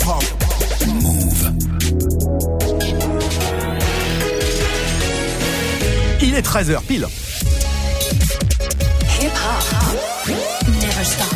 hip-hop. Move. Il est 13h pile. Hip-hop. Never stop.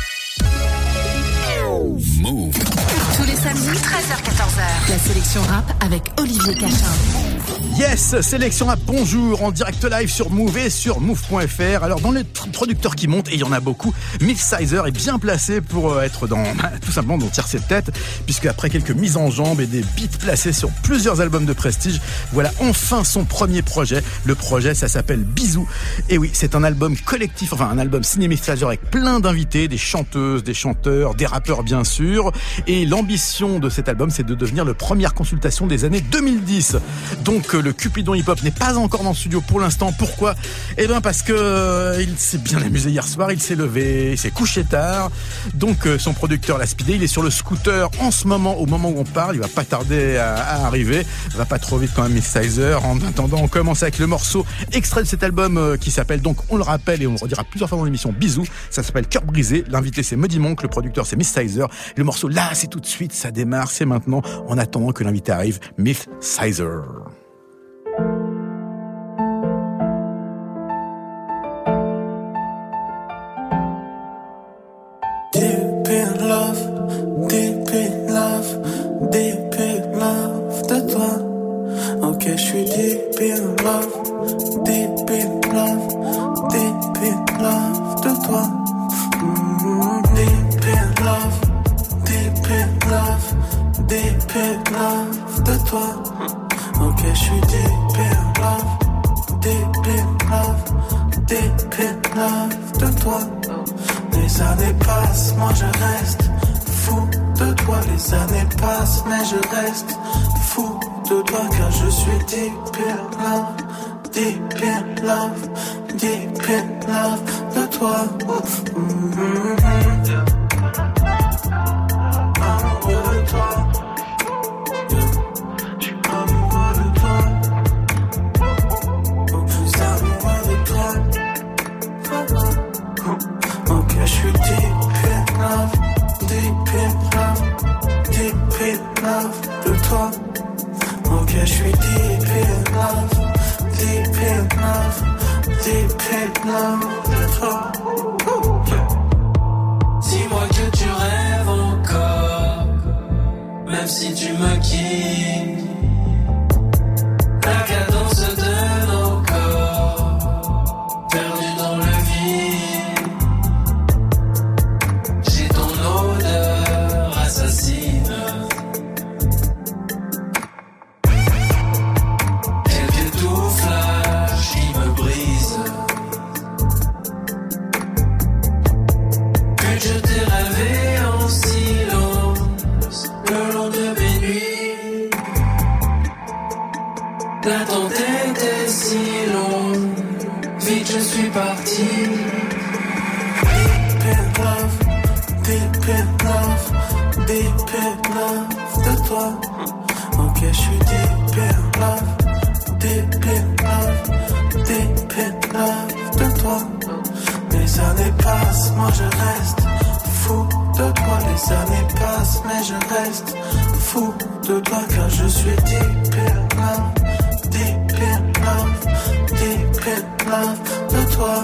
Move. Tous les samedis, 13h-14h. La sélection rap avec Olivier Cachin. Yes, sélection rap, bonjour, en direct live sur Move et sur Move.fr. Alors dans les producteurs qui montent, et il y en a beaucoup, Mythsizer est bien placé pour être dans, tout simplement dans Tiercé de tête, puisque après quelques mises en jambe et des beats placés sur plusieurs albums de prestige, voilà enfin son premier projet. Le projet, ça s'appelle Bisous. Et oui, c'est un album collectif, enfin un album signé Mythsizer avec plein d'invités, des chanteuses, des chanteurs, des rappeurs bien sûr. Et l'ambition de cet album, c'est de devenir le première consultation des années 2010. Donc le Cupidon Hip Hop n'est pas encore dans le studio pour l'instant. Pourquoi ? Eh bien parce que il s'est bien amusé hier soir, il s'est levé, il s'est couché tard. Donc son producteur l'a speedé, il est sur le scooter en ce moment, au moment où on parle, il va pas tarder à arriver. Va pas trop vite quand même Mythsizer. En attendant, on commence avec le morceau extrait de cet album qui s'appelle donc, on le rappelle et on le redira plusieurs fois dans l'émission, Bisous. Ça s'appelle Cœur brisé. L'invité c'est Muddy Monk, le producteur c'est Mythsizer. Le morceau là, c'est tout de suite, ça démarre, c'est maintenant, en attendant que l'invité arrive, Mythsizer. Deep in love, deep in love, deep in love de toi. Ok, je suis deep in love, deep in love, deep in love de toi. Deep in love, deep in love, deep in love de toi. Ok, je suis deep in love, deep in love, deep in love de toi. Les années passent, moi je reste fou de toi. Les années passent, mais je reste fou de toi. Car je suis deep in love, deep in love, deep in love de toi. Amoureux de toi. Je suis amoureux de toi. Au plus amoureux de toi. Ok, je suis deep in love, deep in love, deep in love de toi. Ok, je suis deep in love, deep in love, deep in love de toi. Dis-moi que tu rêves encore, même si tu me quittes. La cadence de nos corps, perdus dans le vide. J'ai ton odeur assassine. Quelques doux flashs qui me brisent. Puis je t'ai rêvé en silence le long de mes nuits. L'attente était si longue, vite je suis parti. Deep in love, deep in love, deep in love de toi. Ok, je suis deep in love, deep in love, deep in love de toi. Les années passent, moi je reste fou de toi. Les années passent, mais je reste fou de toi. Car je suis deep in love, deep in love, deep in love de toi.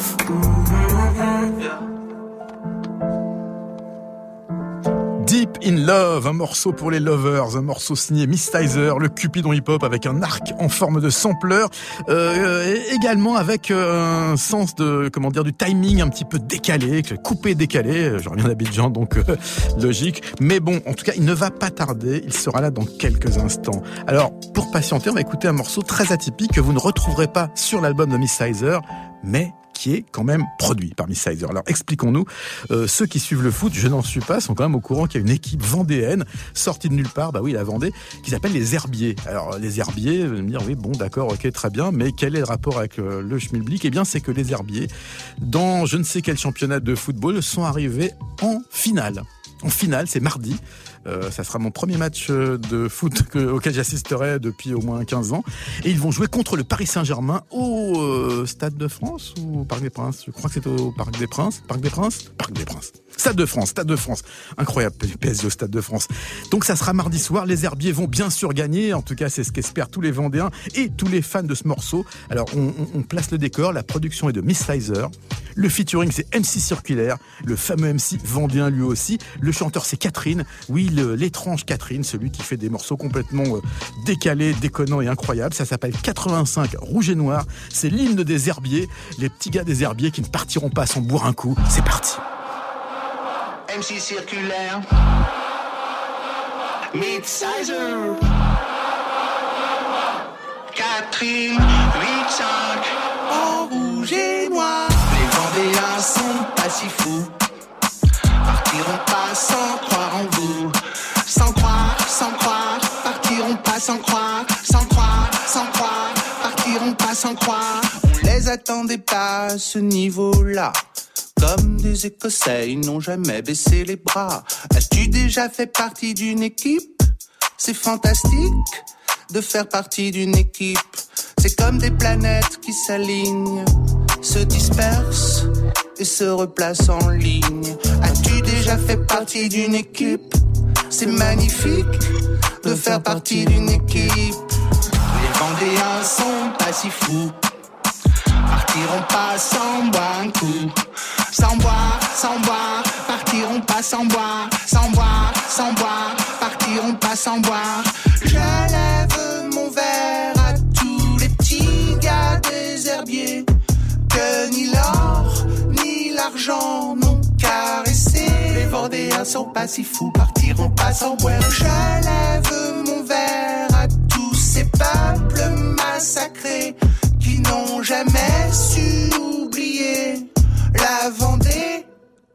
Deep in Love, un morceau pour les lovers, un morceau signé Mythsizer, le Cupidon Hip Hop avec un arc en forme de sampleur, également avec un sens de, comment dire, du timing un petit peu décalé, coupé décalé. Je reviens d'Abidjan, donc logique. Mais bon, en tout cas, il ne va pas tarder. Il sera là dans quelques instants. Alors, pour patienter, on va écouter un morceau très atypique que vous ne retrouverez pas sur l'album de Mythsizer, mais qui est quand même produit par Mythsizer. Alors expliquons-nous, ceux qui suivent le foot, je n'en suis pas, sont quand même au courant qu'il y a une équipe vendéenne sortie de nulle part, bah oui, la Vendée, qui s'appelle les Herbiers. Alors les Herbiers, vous allez me dire, oui, bon, d'accord, ok, très bien, mais quel est le rapport avec le Schmilblick ? Eh bien, c'est que les Herbiers, dans je ne sais quel championnat de football, sont arrivés en finale. En finale, c'est mardi. Ça sera mon premier match de foot auquel j'assisterai depuis au moins 15 ans. Et ils vont jouer contre le Paris Saint-Germain au Stade de France ou au Parc des Princes. Je crois que c'est au Parc des Princes. Parc des Princes ? Parc des Princes. Stade de France. Incroyable, PSG au Stade de France. Donc ça sera mardi soir. Les Herbiers vont bien sûr gagner. En tout cas, c'est ce qu'espèrent tous les Vendéens et tous les fans de ce morceau. Alors, on place le décor. La production est de Miss Sizer. Le featuring, c'est MC Circulaire. Le fameux MC Vendéen lui aussi. Le chanteur, c'est Catherine. Oui, l'étrange Catherine, celui qui fait des morceaux complètement décalés, déconnants et incroyables. Ça s'appelle 85 Rouge et Noir. C'est l'hymne des Herbiers. Les petits gars des Herbiers qui ne partiront pas sans boire un coup. C'est parti. MC Circulaire, Miss Sizer, Catherine, 8-5, en rouge et noir. Les Vendéens sont pas si fous, partiront pas sans croire en vous. Sans croire, partiront pas sans croire. Sans croire, partiront pas sans croire. On les attendait pas à ce niveau-là. Comme des Écossais, ils n'ont jamais baissé les bras. As-tu déjà fait partie d'une équipe? C'est fantastique de faire partie d'une équipe. C'est comme des planètes qui s'alignent, se dispersent et se replacent en ligne. As-tu déjà fait partie d'une équipe? C'est magnifique de faire partie d'une équipe. Les Vendéens sont pas si fous, partiront pas sans boire un coup. Sans boire, partiront pas sans boire. Sans boire, partiront pas sans boire. Je lève mon verre à tous les petits gars des Herbiers que ni l'or ni l'argent n'ont caressé. Les Vendéens sont pas si fous, partiront pas sans boire. Je lève mon verre à tous ces peuples massacrés qui n'ont jamais su oublier la Vendée.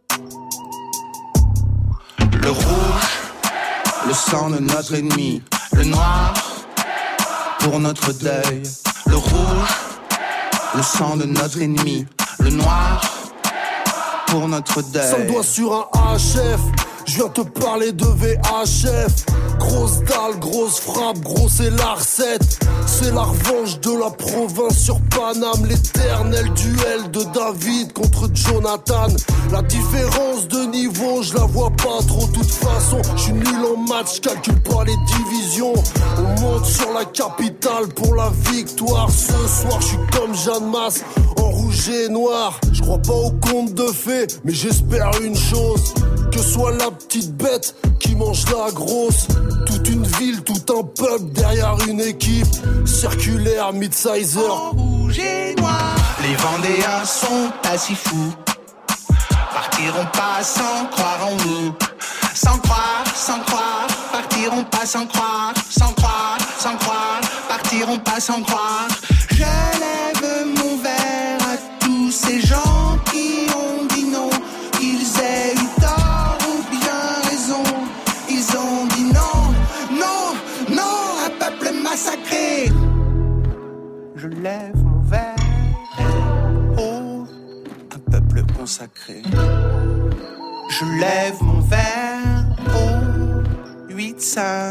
Le rouge, le sang de notre ennemi. Le noir, pour notre deuil. Le rouge, le sang de notre ennemi. Le noir, pour notre deuil. Sans doigt sur un HF, je viens te parler de VHF. Grosse dalle, grosse frappe, gros c'est la recette. C'est la revanche de la province sur Paname. L'éternel duel de David contre Jonathan. La différence de niveau, je la vois pas trop. De toute façon, je suis nul en maths, calcule pas les divisions. On monte sur la capitale pour la victoire. Ce soir, je suis comme Jeanne Masse, en rouge et noir. Je crois pas au conte de fées, mais j'espère une chose, que soit la petite bête qui mange la grosse. Toute une ville, tout un peuple derrière une équipe. Circulaire, Mid-Sizer. En rouge et noir. Les Vendéens sont pas si fous, partiront pas sans croire en nous. Sans croire, partiront pas sans croire. Sans croire, partiront pas sans croire. Je lève mon verre à tous ces gens qui ont dit non, qu'ils aient eu tort ou bien raison. Ils ont dit non, un peuple massacré. Je lève mon verre, oh, un peuple consacré. Je lève mon verre, oh, 8-5.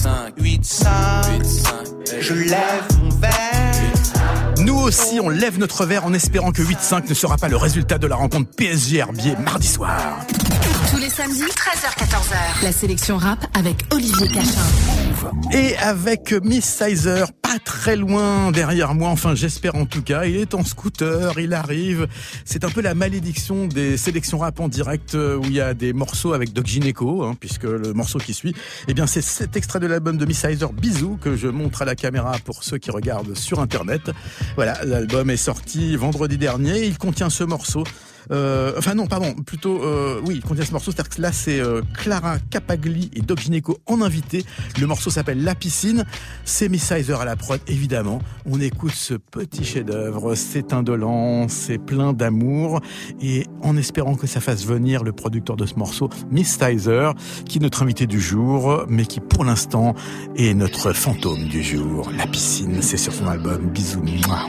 Je lève mon verre. Nous aussi, on lève notre verre en espérant que 8-5 ne sera pas le résultat de la rencontre PSG-Herbiers mardi soir. Tous les samedis, 13h-14h. La sélection rap avec Olivier Cachin. Et avec Miss Sizer, pas très loin derrière moi, enfin j'espère en tout cas. Il est en scooter, il arrive. C'est un peu la malédiction des sélections rap en direct où il y a des morceaux avec Doc Gynéco, puisque le morceau qui suit, eh bien c'est cet extrait de l'album de Miss Sizer, Bisous, que je montre à la caméra pour ceux qui regardent sur internet. Voilà, l'album est sorti vendredi dernier, il contient ce morceau. Il contient ce morceau, c'est-à-dire que là c'est Clara Capagli et Doc Gynéco en invité. Le morceau s'appelle La Piscine, c'est Miss Sizer à la prod évidemment. On écoute ce petit chef-d'œuvre, c'est indolent, c'est plein d'amour et en espérant que ça fasse venir le producteur de ce morceau, Miss Sizer, qui est notre invité du jour, mais qui pour l'instant est notre fantôme du jour. La Piscine, c'est sur son album Bisous. Mouah.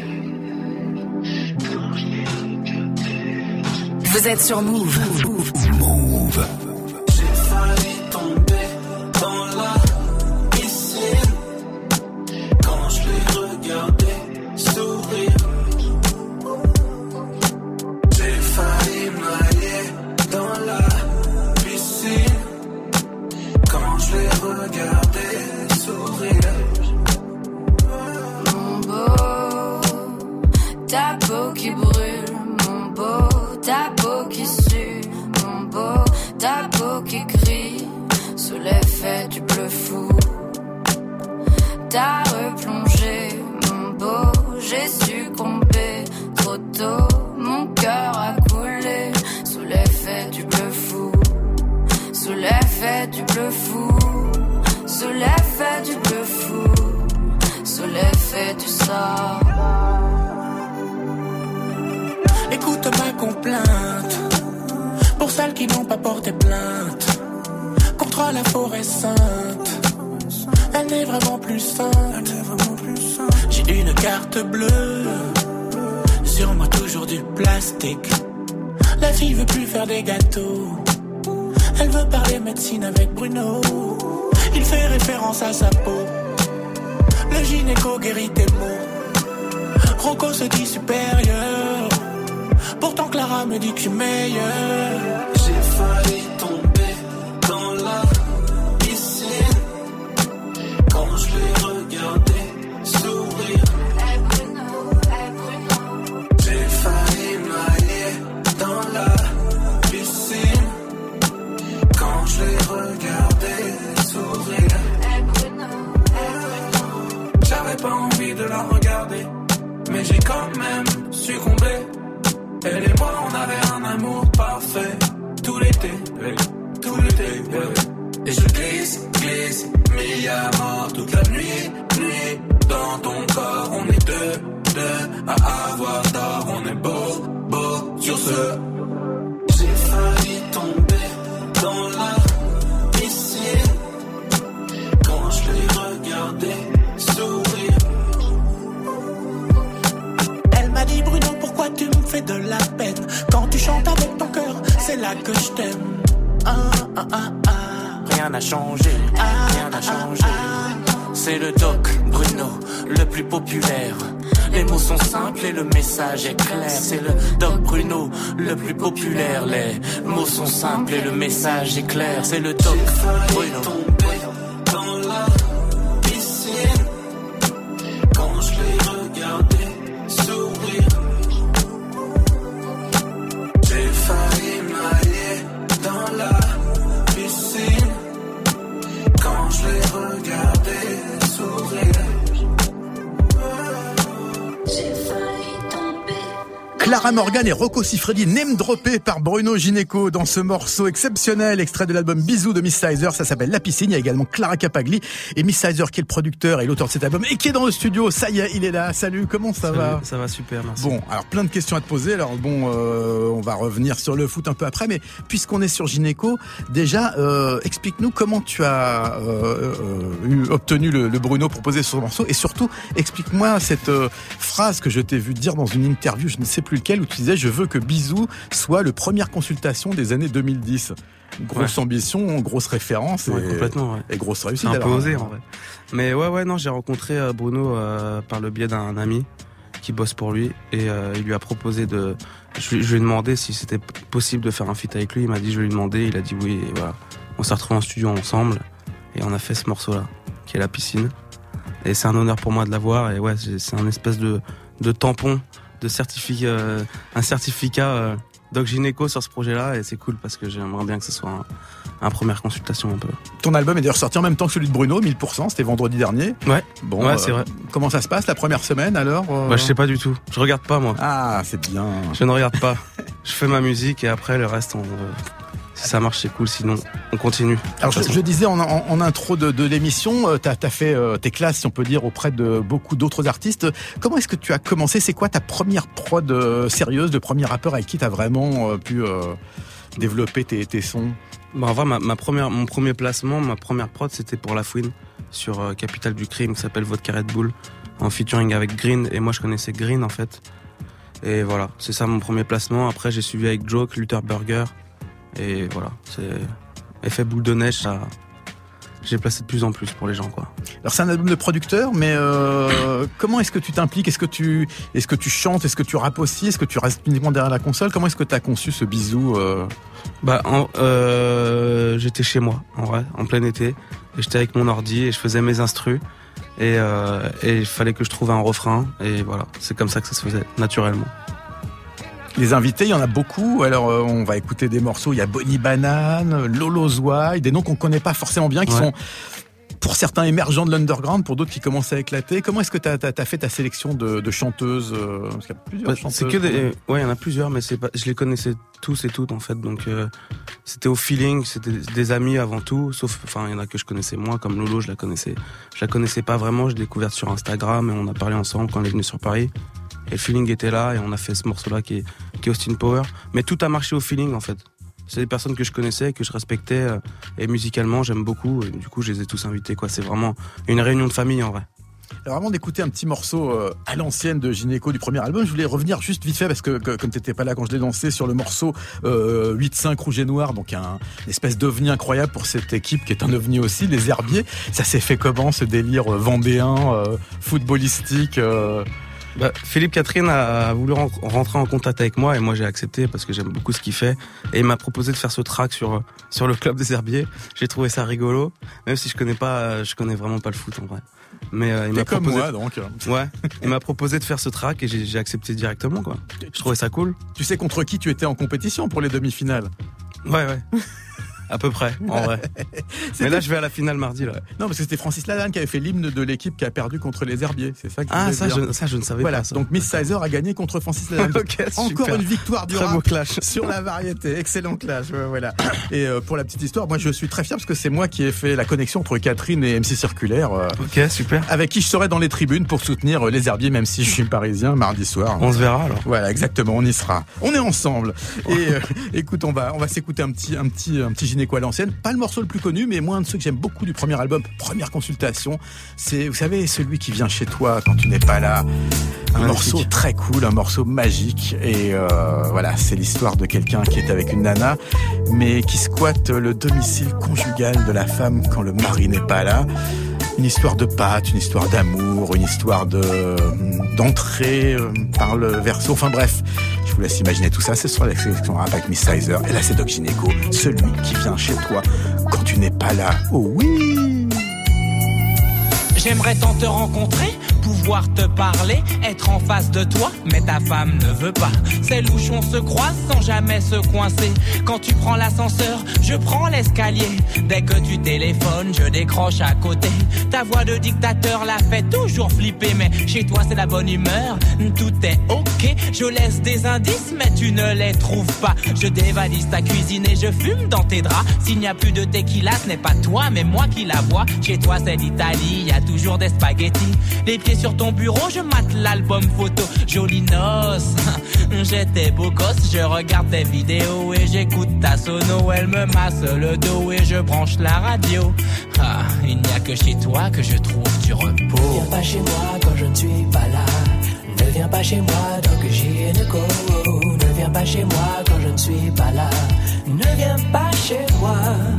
Vous êtes sur Move. Move. J'ai failli tomber dans la piscine quand je l'ai regardé sourire. J'ai failli me noyer dans la gynéco qui crie sous l'effet du bleu fou. T'as replongé mon beau, j'ai succombé trop tôt. Mon cœur a coulé sous l'effet du bleu fou. Sous l'effet du bleu fou. Sous l'effet du bleu fou. Sous l'effet du sort. Écoute ma complainte pour celles qui n'ont pas porté plainte contre la forêt sainte. Elle n'est vraiment plus sainte. J'ai une carte bleue, sur moi toujours du plastique. La fille veut plus faire des gâteaux, elle veut parler médecine avec Bruno. Il fait référence à sa peau. Le gynéco guérit tes maux. Rocco se dit supérieur, pourtant Clara me dit que je suis meilleur. J'ai failli tomber dans la piscine quand je l'ai regardé sourire. J'ai failli nailler dans la piscine quand je l'ai regardé sourire. J'avais pas envie de la regarder, mais j'ai quand même succombé. Elle et moi, on avait un amour parfait. Tout l'été, tout l'été. Et je glisse, glisse, mis à mort toute la nuit, nuit. Dans ton corps, on est deux à avoir tort. On est beau, beau sur ce. J'ai failli tomber dans la piscine quand je l'ai regardé sourire. Elle m'a dit Bruno, pourquoi tu me fais de la peine? Quand tu chantes avec ton cœur, c'est là que je t'aime. Rien n'a changé, rien n'a changé. C'est le doc Bruno, le plus populaire. Les mots sont simples et le message est clair. C'est le doc Bruno, le plus populaire. Les mots sont simples et le message est clair. C'est le doc Bruno. Dans la piscine quand je l'ai regardé sourire. J'ai failli nailler dans la piscine quand je l'ai regardé sourire. J'ai failli tomber. Clara Morgan et Rocco Siffredi, name droppé par Bruno Gynéco dans ce morceau exceptionnel, extrait de l'album Bisous de Miss Sizer. Ça s'appelle La Piscine. Il y a également Clara Capagli et Miss Sizer qui est le producteur et l'auteur de cet album et qui est dans le studio. Ça y est, il est là. Salut, comment ça va? Ça va super, merci. Bon, alors plein de questions à te poser. Alors bon, on va revenir sur le foot un peu après, mais puisqu'on est sur Gynéco, déjà, explique-nous comment tu as obtenu le Bruno proposé sur ce morceau et surtout, explique-moi cette phrase que je t'ai vu dire dans une interview, je ne sais plus lequel, où tu disais « Je veux que Bisous soit le première consultation des années 2010 ». Grosse ambition, grosse référence et, complètement, et grosse réussite. Un peu osé en vrai. Mais non, j'ai rencontré Bruno par le biais d'un ami qui bosse pour lui et il lui a proposé de... Je lui ai demandé si c'était possible de faire un feat avec lui, il m'a dit je vais lui demander, il a dit oui et voilà. On s'est retrouvés en studio ensemble et on a fait ce morceau-là, qui est La Piscine. Et c'est un honneur pour moi de l'avoir et ouais, c'est un espèce de tampon, de certificat, un certificat Doc Gynéco sur ce projet-là et c'est cool parce que j'aimerais bien que ce soit un première consultation un peu. Ton album est d'ailleurs sorti en même temps que celui de Bruno, 1000%, c'était vendredi dernier. Ouais. Bon, ouais, c'est vrai. Comment ça se passe la première semaine alors je sais pas du tout. Je regarde pas moi. Ah, c'est bien. Je ne regarde pas. Je fais ma musique et après le reste si ça marche, c'est cool, sinon on continue. Alors je disais en intro de l'émission, t'as fait tes classes, si on peut dire, auprès de beaucoup d'autres artistes. Comment est-ce que tu as commencé? C'est quoi ta première prod sérieuse, le premier rappeur avec qui t'as vraiment pu développer tes sons? En vrai, mon premier placement, ma première prod, c'était pour La Fouine, sur Capitale du Crime, qui s'appelle Vodka Red Bull, en featuring avec Green, et moi je connaissais Green en fait. Et voilà, c'est ça mon premier placement. Après j'ai suivi avec Joke, Luther Burger. Et voilà, c'est effet boule de neige, ça. J'ai placé de plus en plus pour les gens, quoi. Alors c'est un album de producteur, mais comment est-ce que tu t'impliques? Est-ce que tu chantes? Est-ce que tu rappes aussi? Est-ce que tu restes uniquement derrière la console? Comment est-ce que tu as conçu ce Bisou? J'étais chez moi, en vrai, en plein été, et j'étais avec mon ordi et je faisais mes instrus. Et il fallait que je trouve un refrain, et voilà, c'est comme ça que ça se faisait, naturellement. Les invités, il y en a beaucoup. Alors, on va écouter des morceaux. Il y a Bonnie Banane, Lolo Zouaï, des noms qu'on connaît pas forcément bien, qui sont pour certains émergents de l'underground, pour d'autres qui commencent à éclater. Comment est-ce que t'as fait ta sélection de chanteuses? Parce qu'il y a plusieurs chanteuses. C'est que des, il y en a plusieurs, mais je les connaissais tous et toutes en fait. Donc c'était au feeling, c'était des amis avant tout. Sauf, il y en a que je connaissais moins, comme Lolo, je la connaissais pas vraiment. Je l'ai découverte sur Instagram et on a parlé ensemble quand elle est venue sur Paris. Et le feeling était là et on a fait ce morceau-là qui est Austin Power. Mais tout a marché au feeling en fait. C'est des personnes que je connaissais, que je respectais, et musicalement j'aime beaucoup, et du coup je les ai tous invités, quoi. C'est vraiment une réunion de famille en vrai. Alors avant d'écouter un petit morceau à l'ancienne de Gynéco du premier album, je voulais revenir juste vite fait, parce que comme t'étais pas là quand je l'ai lancé, sur le morceau 8-5 Rouge et Noir, donc une espèce d'ovni incroyable pour cette équipe qui est un ovni aussi, les Herbiers. Ça s'est fait comment, ce délire vendéen, footballistique Philippe Catherine a voulu rentrer en contact avec moi et moi j'ai accepté parce que j'aime beaucoup ce qu'il fait, et il m'a proposé de faire ce track sur le club des Herbiers. J'ai trouvé ça rigolo, même si je connais vraiment pas le foot en vrai. Mais il m'a proposé, moi, donc. Ouais, il m'a proposé de faire ce track et j'ai accepté directement, quoi. Je trouvais ça cool. Tu sais contre qui tu étais en compétition pour les demi-finales? Ouais. À peu près, en vrai. Mais là, je vais à la finale mardi, là. Non, parce que c'était Francis Lalanne qui avait fait l'hymne de l'équipe qui a perdu contre les Herbiers. C'est ça que je ne savais pas. Ça. Donc Miss Sizer a gagné contre Francis Lalanne. Okay, encore super. Une victoire du très rap beau clash sur la variété. Excellent clash, voilà. Et pour la petite histoire, moi je suis très fier parce que c'est moi qui ai fait la connexion entre Catherine et MC Circulaire. Ok, super. Avec qui je serai dans les tribunes pour soutenir les Herbiers, même si je suis parisien, mardi soir. On se verra alors. Voilà, exactement, on y sera. On est ensemble. Et écoute, on va s'écouter un petit Gynéco à l'ancienne. Pas le morceau le plus connu, mais moi un de ceux que j'aime beaucoup du premier album, Première Consultation, c'est, vous savez, celui qui vient chez toi quand tu n'es pas là. Un morceau très cool, un morceau magique. Et voilà, c'est l'histoire de quelqu'un qui est avec une nana, mais qui squatte le domicile conjugal de la femme quand le mari n'est pas là. Une histoire de pâte, une histoire d'amour, une histoire d'entrée par le verso. Enfin bref, je vous laisse imaginer tout ça. C'est sur la sélection rap avec Miss Sizer. Et là, c'est Doc Gynéco, celui qui vient chez toi quand tu n'es pas là. Oh oui! J'aimerais tant te rencontrer, pouvoir te parler, être en face de toi, mais ta femme ne veut pas. Ces louchons se croisent sans jamais se coincer. Quand tu prends l'ascenseur, je prends l'escalier. Dès que tu téléphones, je décroche à côté. Ta voix de dictateur la fait toujours flipper, mais chez toi c'est la bonne humeur, tout est ok. Je laisse des indices, mais tu ne les trouves pas. Je dévalise ta cuisine et je fume dans tes draps. S'il n'y a plus de tequila, ce n'est pas toi, mais moi qui la bois. Chez toi c'est l'Italie, y a toujours des spaghettis. Les pieds sur ton bureau, je mate l'album photo. Jolie noce, j'étais beau gosse. Je regarde tes vidéos et j'écoute ta sono. Elle me masse le dos et je branche la radio. Ah, il n'y a que chez toi que je trouve du repos. Ne viens pas chez moi quand je ne suis pas là. Ne viens pas chez moi donc Gynéco. Ne viens pas chez moi quand je ne suis pas là. Ne viens pas chez moi.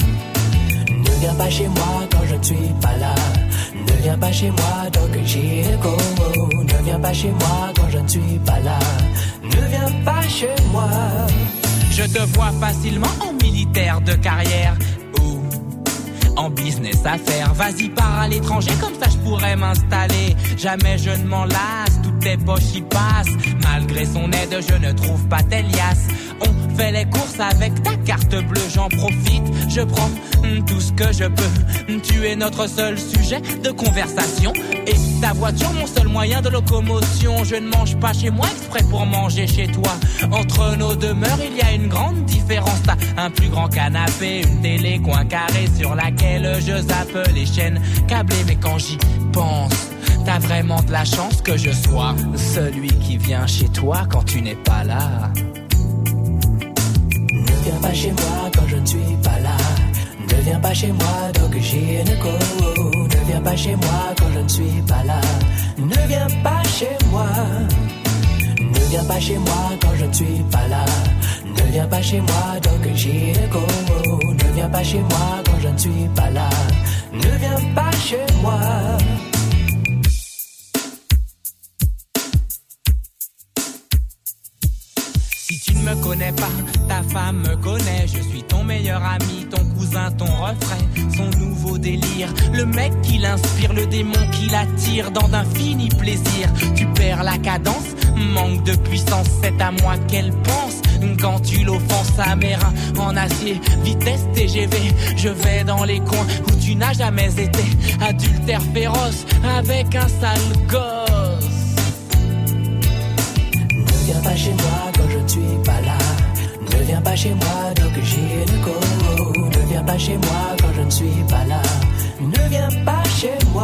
Ne viens pas chez moi quand je ne suis pas là. Ne viens pas chez moi donc Gynéco. Ne viens pas chez moi quand je ne suis pas là. Ne viens pas chez moi. Je te vois facilement en militaire de carrière ou en business à faire. Vas-y, pars à l'étranger, comme ça je pourrais m'installer. Jamais je ne m'en lasse, toutes tes poches y passent. Malgré son aide, je ne trouve pas tes liasses. On fait les courses avec ta carte bleue, j'en profite. Je prends tout ce que je peux. Tu es notre seul sujet de conversation. Et ta voiture, mon seul moyen de locomotion. Je ne mange pas chez moi exprès pour manger chez toi. Entre nos demeures, il y a une grande différence. T'as un plus grand canapé, une télé coin carré sur laquelle je zappe les chaînes câblées. Mais quand j'y pense, t'as vraiment de la chance que je sois celui qui vient chez toi quand tu n'es pas là. Ne viens pas chez moi quand je ne suis pas là. Ne viens pas chez moi donc Gynéco. Ne viens pas chez moi quand je ne suis pas là. Ne viens pas chez moi. Ne viens pas chez moi quand je ne suis pas là. Ne viens pas chez moi donc Gynéco. Ne viens pas chez moi quand je ne suis pas là. Ne viens pas chez moi. Si tu ne me connais connais pas, ta femme me connaît. Je suis ton meilleur ami, ton cousin, ton refrain. Son nouveau délire, le mec qui l'inspire, le démon qui l'attire dans d'infinis plaisirs. Tu perds la cadence, manque de puissance, c'est à moi qu'elle pense. Quand tu l'offenses à mes reins en acier, vitesse TGV, je vais dans les coins où tu n'as jamais été. Adultère féroce avec un sale gosse. Ne viens pas chez moi quand je ne suis pas là. Ne viens pas chez moi donc j'ai le go. Ne viens pas chez moi quand je ne suis pas là. Ne viens pas chez moi.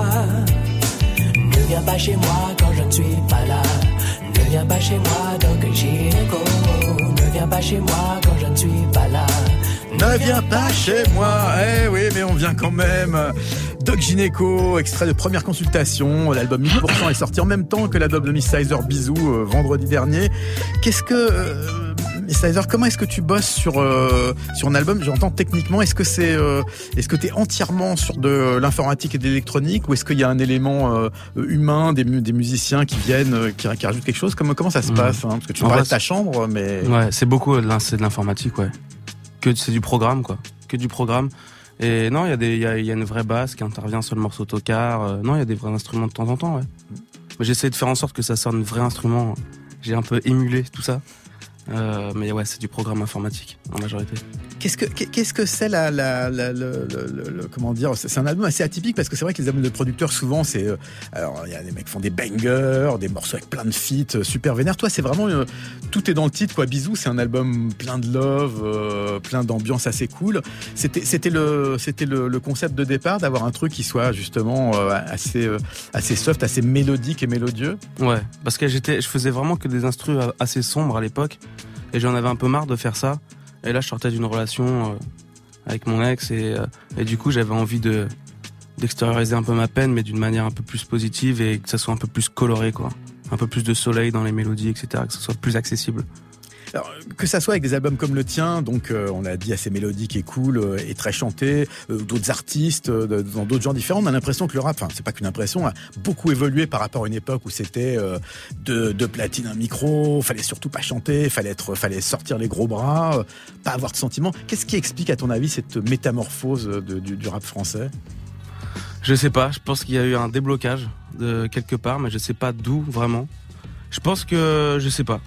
Ne viens pas chez moi quand je ne suis pas là. Ne viens pas chez moi donc j'ai le go. Ne viens pas chez moi quand je ne suis pas là. Ne viens pas chez moi. Eh oui, mais on vient quand même. Doc Gynéco, extrait de première consultation. L'album 1000% est sorti en même temps que l'album de Miss Sizer, Bisous, vendredi dernier. Miss Sizer, comment est-ce que tu bosses sur un album? J'entends techniquement, est-ce que t'es entièrement sur de l'informatique et de l'électronique, ou est-ce qu'il y a un élément humain, des musiciens qui viennent, qui rajoutent quelque chose? Comment ça se passe, hein? Parce que tu parlais de ta chambre, mais... Ouais, c'est beaucoup, c'est de l'informatique, ouais. C'est du programme, quoi. Que du programme. Et non, il y a une vraie basse qui intervient sur le morceau tocard. Non, il y a des vrais instruments de temps en temps, ouais. Mais j'essaie de faire en sorte que ça sonne vrai instrument. J'ai un peu émulé tout ça. Mais ouais, c'est du programme informatique en majorité. Qu'est-ce que c'est comment dire, c'est un album assez atypique, parce que c'est vrai que les albums de producteurs souvent c'est alors il y a des mecs qui font des bangers, des morceaux avec plein de feats super vénères. Toi c'est vraiment tout est dans le titre, quoi. Bisous, c'est un album plein de love, plein d'ambiance assez cool. C'était le concept de départ, d'avoir un truc qui soit justement assez soft, assez mélodique et mélodieux. Ouais, parce que je faisais vraiment que des instrus assez sombres à l'époque, et j'en avais un peu marre de faire ça. Et là, je sortais d'une relation avec mon ex, et du coup, j'avais envie d'extérioriser un peu ma peine, mais d'une manière un peu plus positive, et que ça soit un peu plus coloré, quoi. Un peu plus de soleil dans les mélodies, etc., que ça soit plus accessible. Alors, que ça soit avec des albums comme le tien, donc on l'a dit, assez mélodique et cool et très chanté, d'autres artistes dans d'autres genres différents, on a l'impression que le rap, enfin c'est pas qu'une impression, a beaucoup évolué par rapport à une époque où c'était deux platines, un micro, fallait surtout pas chanter, fallait sortir les gros bras, pas avoir de sentiments. Qu'est-ce qui explique à ton avis cette métamorphose du rap français? Je sais pas, je pense qu'il y a eu un déblocage de quelque part, mais je sais pas d'où vraiment. Je pense que je sais pas.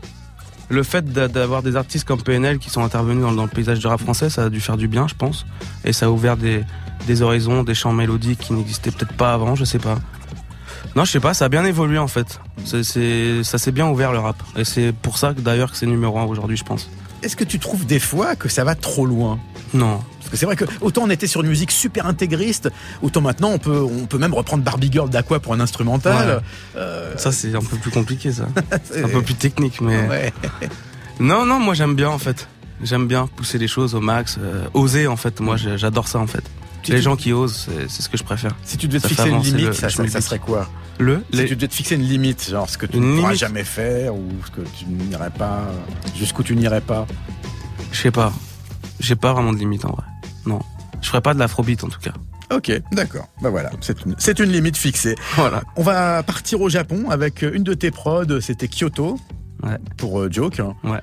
Le fait d'avoir des artistes comme PNL qui sont intervenus dans le paysage du rap français, ça a dû faire du bien, je pense. Et ça a ouvert des horizons, des champs mélodiques qui n'existaient peut-être pas avant, je sais pas. Non, je sais pas, ça a bien évolué en fait. Ça s'est bien ouvert le rap. Et c'est pour ça que d'ailleurs que c'est numéro 1 aujourd'hui, je pense. Est-ce que tu trouves des fois que ça va trop loin? Non. Parce que c'est vrai que autant on était sur une musique super intégriste, autant maintenant on peut même reprendre Barbie Girl d'Aqua pour un instrumental. Ouais. Ça c'est un peu plus compliqué, ça. C'est un peu plus technique, mais... Ouais. Non, moi j'aime bien en fait. J'aime bien pousser les choses au max, oser en fait. Moi j'adore ça en fait. Les gens qui osent, c'est ce que je préfère. Si tu devais te fixer une limite, ça serait quoi? Si tu devais te fixer une limite, genre ce que tu ne pourras jamais faire, ou ce que tu n'irais pas, jusqu'où tu n'irais pas? Je sais pas. J'ai pas vraiment de limite en vrai. Non. Je ferais pas de l'afrobeat en tout cas. Ok, d'accord. Bah voilà, c'est une limite fixée. Voilà. On va partir au Japon avec une de tes prods, c'était Kyoto. Ouais. Pour Joke. Ouais.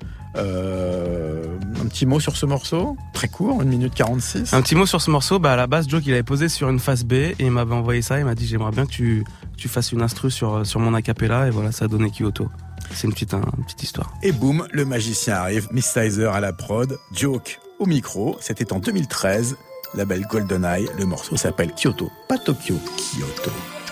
Un petit mot sur ce morceau, très court, 1 minute 46. Un petit mot sur ce morceau, à la base Joke il avait posé sur une face B et il m'avait envoyé ça, il m'a dit j'aimerais bien que tu fasses une instru sur mon acapella, et voilà, ça a donné Kyoto. C'est une petite histoire. Et boum, le magicien arrive, Miss Sizer à la prod, Joke au micro, c'était en 2013, label GoldenEye, le morceau s'appelle Kyoto, pas Tokyo, Kyoto.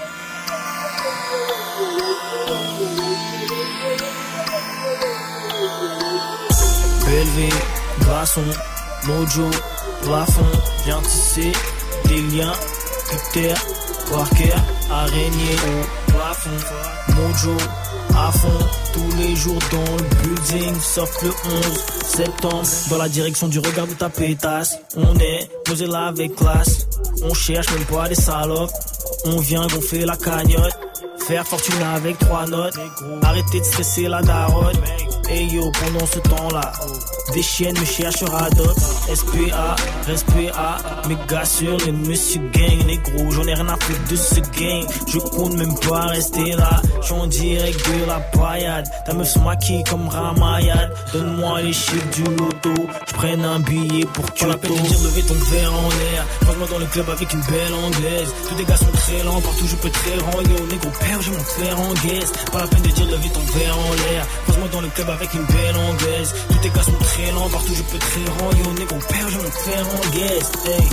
Élevé, glaçon, mojo, plafond, viens tisser des liens, Peter, Parker, araignée, au plafond, mojo, à fond, tous les jours dans le building, sauf le 11 septembre, dans la direction du regard de ta pétasse, on est posé là avec classe, on cherche même pas des salopes, on vient gonfler la cagnotte. Faire fortune avec 3 notes. Arrêtez de stresser la daronne. Hey yo, pendant ce temps-là, des chiennes me cherchent radot. SPA, respect à mes gars sur les monsieur gang. Négro, j'en ai rien à foutre de ce game. Je compte même pas rester là. J'suis en direct de la paillade. Ta meuf se maquille comme Ramayad. Donne-moi les chiffres du loto. J'prenne un billet pour Kyoto. On appelle de dire lever ton verre en l'air. Croise-moi dans le club avec une belle anglaise. Tous les gars sont très lents, partout je peux très rang. Yo, négro, père, je monte faire en guest. Pas la peine de dire lever ton verre en l'air. Croise-moi dans le club avec une belle anglaise. Tous tes gars sont très lents, partout je peux très rang. Yo, négro, père, je monte faire en guest. Hey.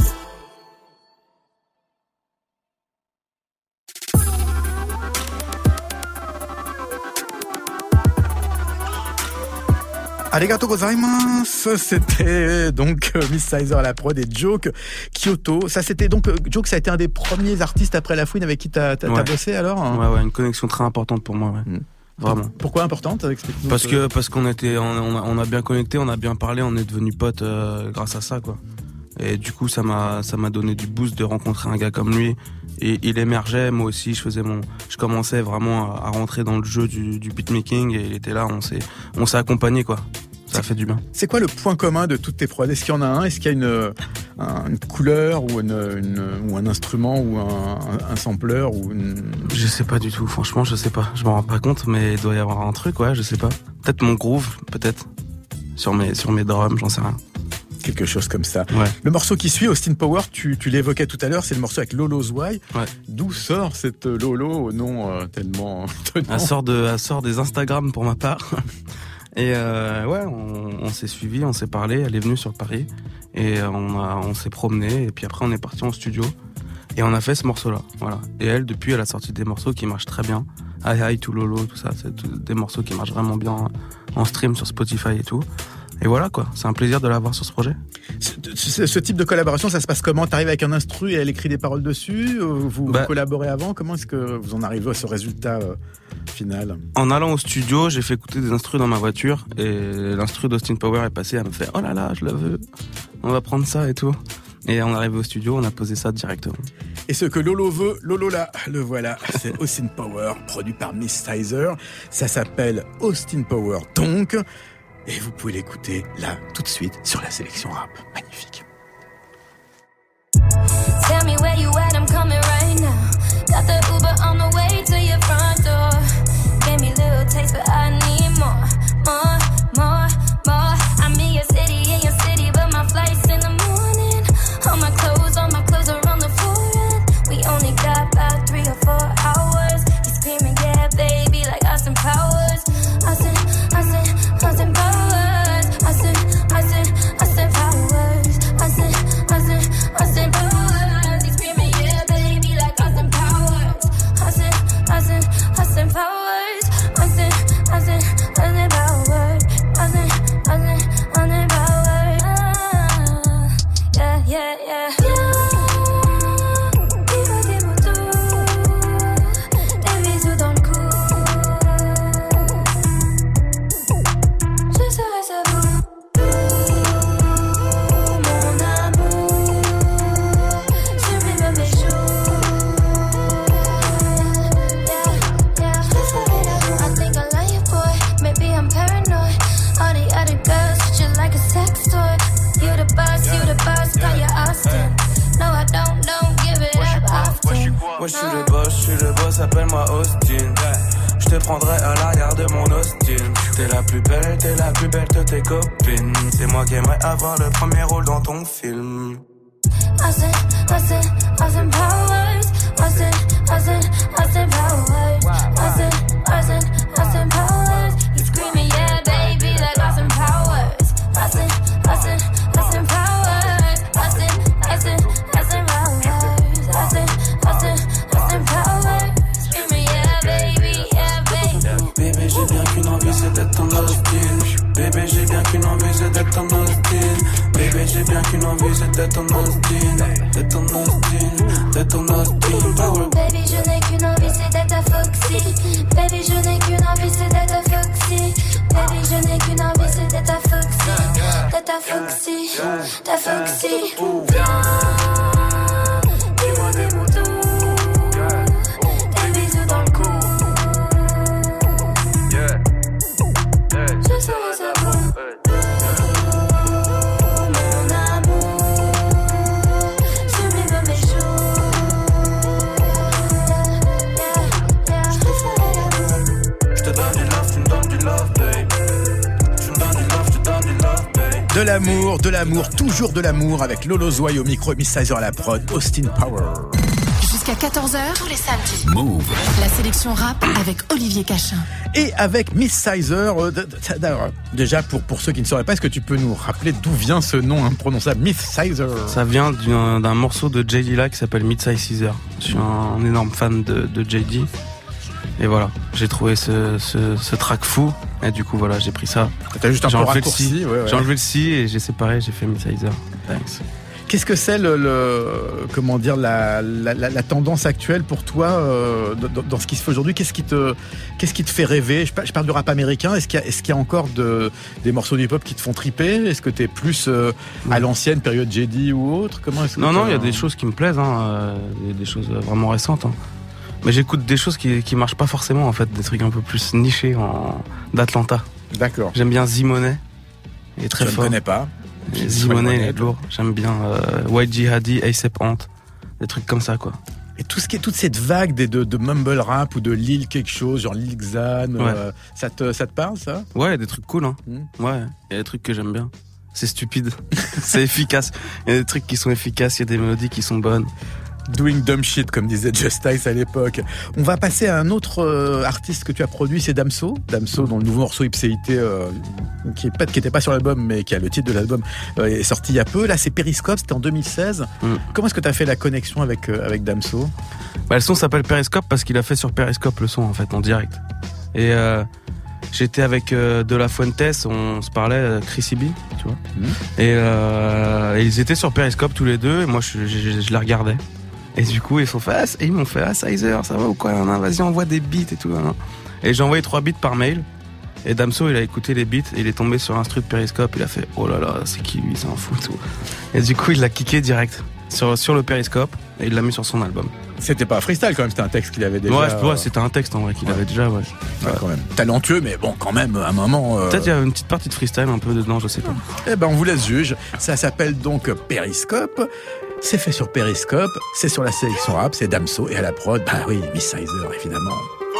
Arigato gozaimasu, c'était donc Miss Sizer à la prod et Joke Kyoto. Ça c'était donc Joke, ça a été un des premiers artistes après La Fouine avec qui t'as bossé alors hein? Ouais, une connexion très importante pour moi, ouais. Vraiment. Pourquoi importante? Parce qu'on était, on a bien connecté, on a bien parlé, on est devenus potes grâce à ça, quoi. Et du coup, ça m'a donné du boost de rencontrer un gars comme lui. Et il émergeait, moi aussi, je commençais vraiment à rentrer dans le jeu du beatmaking et il était là, on s'est accompagnés, quoi. Ça fait du bien. C'est quoi le point commun de toutes tes prods? Est-ce qu'il y en a un? Est-ce qu'il y a une couleur ou un instrument ou un sampler ou Je sais pas du tout, franchement, je sais pas. Je m'en rends pas compte, mais il doit y avoir un truc, ouais, je sais pas. Peut-être mon groove, peut-être. Sur mes drums, j'en sais rien. Quelque chose comme ça. Ouais. Le morceau qui suit, Austin Power, tu l'évoquais tout à l'heure, c'est le morceau avec Lolo's Why. Ouais. D'où sort cette Lolo au nom tellement étonnant? Elle sort des Instagram pour ma part. Et ouais, on s'est suivis, on s'est parlé, elle est venue sur Paris et on s'est promené et puis après on est parti en studio et on a fait ce morceau-là. Voilà. Et elle, depuis, elle a sorti des morceaux qui marchent très bien. Hi to Lolo, tout ça, c'est des morceaux qui marchent vraiment bien en stream sur Spotify et tout. Et voilà quoi, c'est un plaisir de l'avoir sur ce projet. Ce type de collaboration, ça se passe comment? T'arrives avec un instru et elle écrit des paroles dessus? Vous collaborez avant? Comment est-ce que vous en arrivez à ce résultat final? En allant au studio, j'ai fait écouter des instrus dans ma voiture et l'instru d'Austin Power est passé, elle me fait « Oh là là, je la veux, on va prendre ça et tout ». Et on est arrivé au studio, on a posé ça directement. Et ce que Lolo veut, Lolo là, le voilà. C'est Austin Power, produit par Miss Sizer. Ça s'appelle Austin Power donc. Et vous pouvez l'écouter là, tout de suite, sur la sélection rap. Magnifique. Tell me where you at, I'm coming right now. Got the Uber on the way to your front door. Gave me little taste, but I need more. I'm in your city, but my flight's in the morning. All my clothes are on the floor. We only got about 3 or 4 hours. He's screaming, yeah, baby, like Austin Powers. Austin Powers. Austin Powers. He's screaming, yeah, baby, like Austin Powers. Austin Powers. Austin Powers. Austin Powers. Yeah. Dis-moi tout. Des bisous dans le cou. Je serai sa boue. Mon amour. Supprime mes joues. Yeah. I think I like you, boy. Maybe I'm paranoid. All the other girls treat you like a sex toy. You the boss, call you Austin. No, I don't give it up often. Moi je suis le boss, appelle-moi Austin. Je te prendrai à l'arrière de mon Austin. T'es la plus belle de tes copines. C'est moi qui aimerais avoir le premier rôle dans ton film. Austin Powers. Austin Powers. Austin Powers. You screaming, yeah, baby, like Austin Powers. Austin Powers. Austin Powers. Screaming, yeah, baby. Bébé, j'ai bien qu'une envie, c'est d'être en Austin. Bébé, j'ai bien qu'une envie, c'est d'être en Austin. Bébé, j'ai bien qu'une envie, c'est d'être en Austin. D'être en Austin Power. Baby, je n'ai qu'une envie, c'est d'être à Foxy. Baby, je n'ai qu'une envie, c'est d'être à Foxy. Baby, je n'ai qu'une envie, c'est d'être à Foxy. D'être à Foxy. Ta Foxy. Viens, dis-moi des mots doux. Des bisous dans le cou. de l'amour, toujours de l'amour avec Lolo Zouaï au micro, Miss Sizer à la prod, Austin Power. Jusqu'à 14h, tous les samedis. Move. La sélection rap avec Olivier Cachin. Et avec Miss Sizer, déjà pour ceux qui ne sauraient pas, est-ce que tu peux nous rappeler d'où vient ce nom imprononçable, Miss Sizer? Ça vient d'un morceau de J Dilla qui s'appelle Mid-Size Caesar. Je suis un énorme fan de JD. Et voilà, j'ai trouvé ce track fou. Et du coup, voilà, j'ai pris ça. T'as juste un peu raccourci. J'ai enlevé le si et j'ai séparé, j'ai fait Mid-Sizer. Thanks. Qu'est-ce que c'est comment dire, la tendance actuelle pour toi dans ce qui se fait aujourd'hui? Qu'est-ce qui te fait rêver? Je parle du rap américain. Est-ce qu'il y a encore des morceaux du hip-hop qui te font triper? Est-ce que t'es plus à l'ancienne période JD ou autre? Comment est-ce que Non, il y a des choses qui me plaisent. Il y a des choses vraiment récentes. Mais j'écoute des choses qui marchent pas forcément en fait, des trucs un peu plus nichés d'Atlanta. D'accord. J'aime bien Z-Money. Il est très fort. Je ne connais pas. Z-Money, il est lourd. J'aime bien White Jihadi, A$AP Ant, des trucs comme ça quoi. Et toute cette vague de mumble rap ou de Lil quelque chose, genre Lil Xan, ça te parle ça? Ouais, des trucs cool Ouais, il y a des trucs que j'aime bien. C'est stupide, c'est efficace. Il y a des trucs qui sont efficaces, il y a des mélodies qui sont bonnes. Doing dumb shit, comme disait Justice à l'époque. On va passer à un autre artiste que tu as produit, c'est Damso. Damso, dont le nouveau morceau Ipséité, qui était pas sur l'album, mais qui a le titre de l'album, est sorti il y a peu. Là, c'est Periscope, c'était en 2016. Comment est-ce que tu as fait la connexion avec Damso? Le son s'appelle Periscope parce qu'il a fait sur Periscope le son, en fait, en direct. Et j'étais avec De La Fuentes, on se parlait, Chris Ibi, tu vois. Et ils étaient sur Periscope tous les deux, et moi, je les regardais. Et du coup, ils m'ont fait Sizer, ça va ou quoi? Vas-y, envoie des beats et tout. Et j'ai envoyé 3 beats par mail. Et Damso, il a écouté les beats, et il est tombé sur un truc de Periscope. Il a fait, oh là là, c'est qui lui, c'est un fou tout. Et du coup, il l'a kické direct sur le Periscope, et il l'a mis sur son album. C'était pas un freestyle quand même, c'était un texte qu'il avait déjà. Ouais, c'était un texte en vrai qu'il avait déjà, ouais. Quand même. Talentueux, mais bon, quand même, à un moment. Peut-être il y a une petite partie de freestyle un peu dedans, je sais pas. Eh ben, on vous laisse juge. Ça s'appelle donc Periscope. C'est fait sur Periscope, c'est sur la sélection rap, c'est Damso et à la prod, bah oui, Miss Sizer évidemment.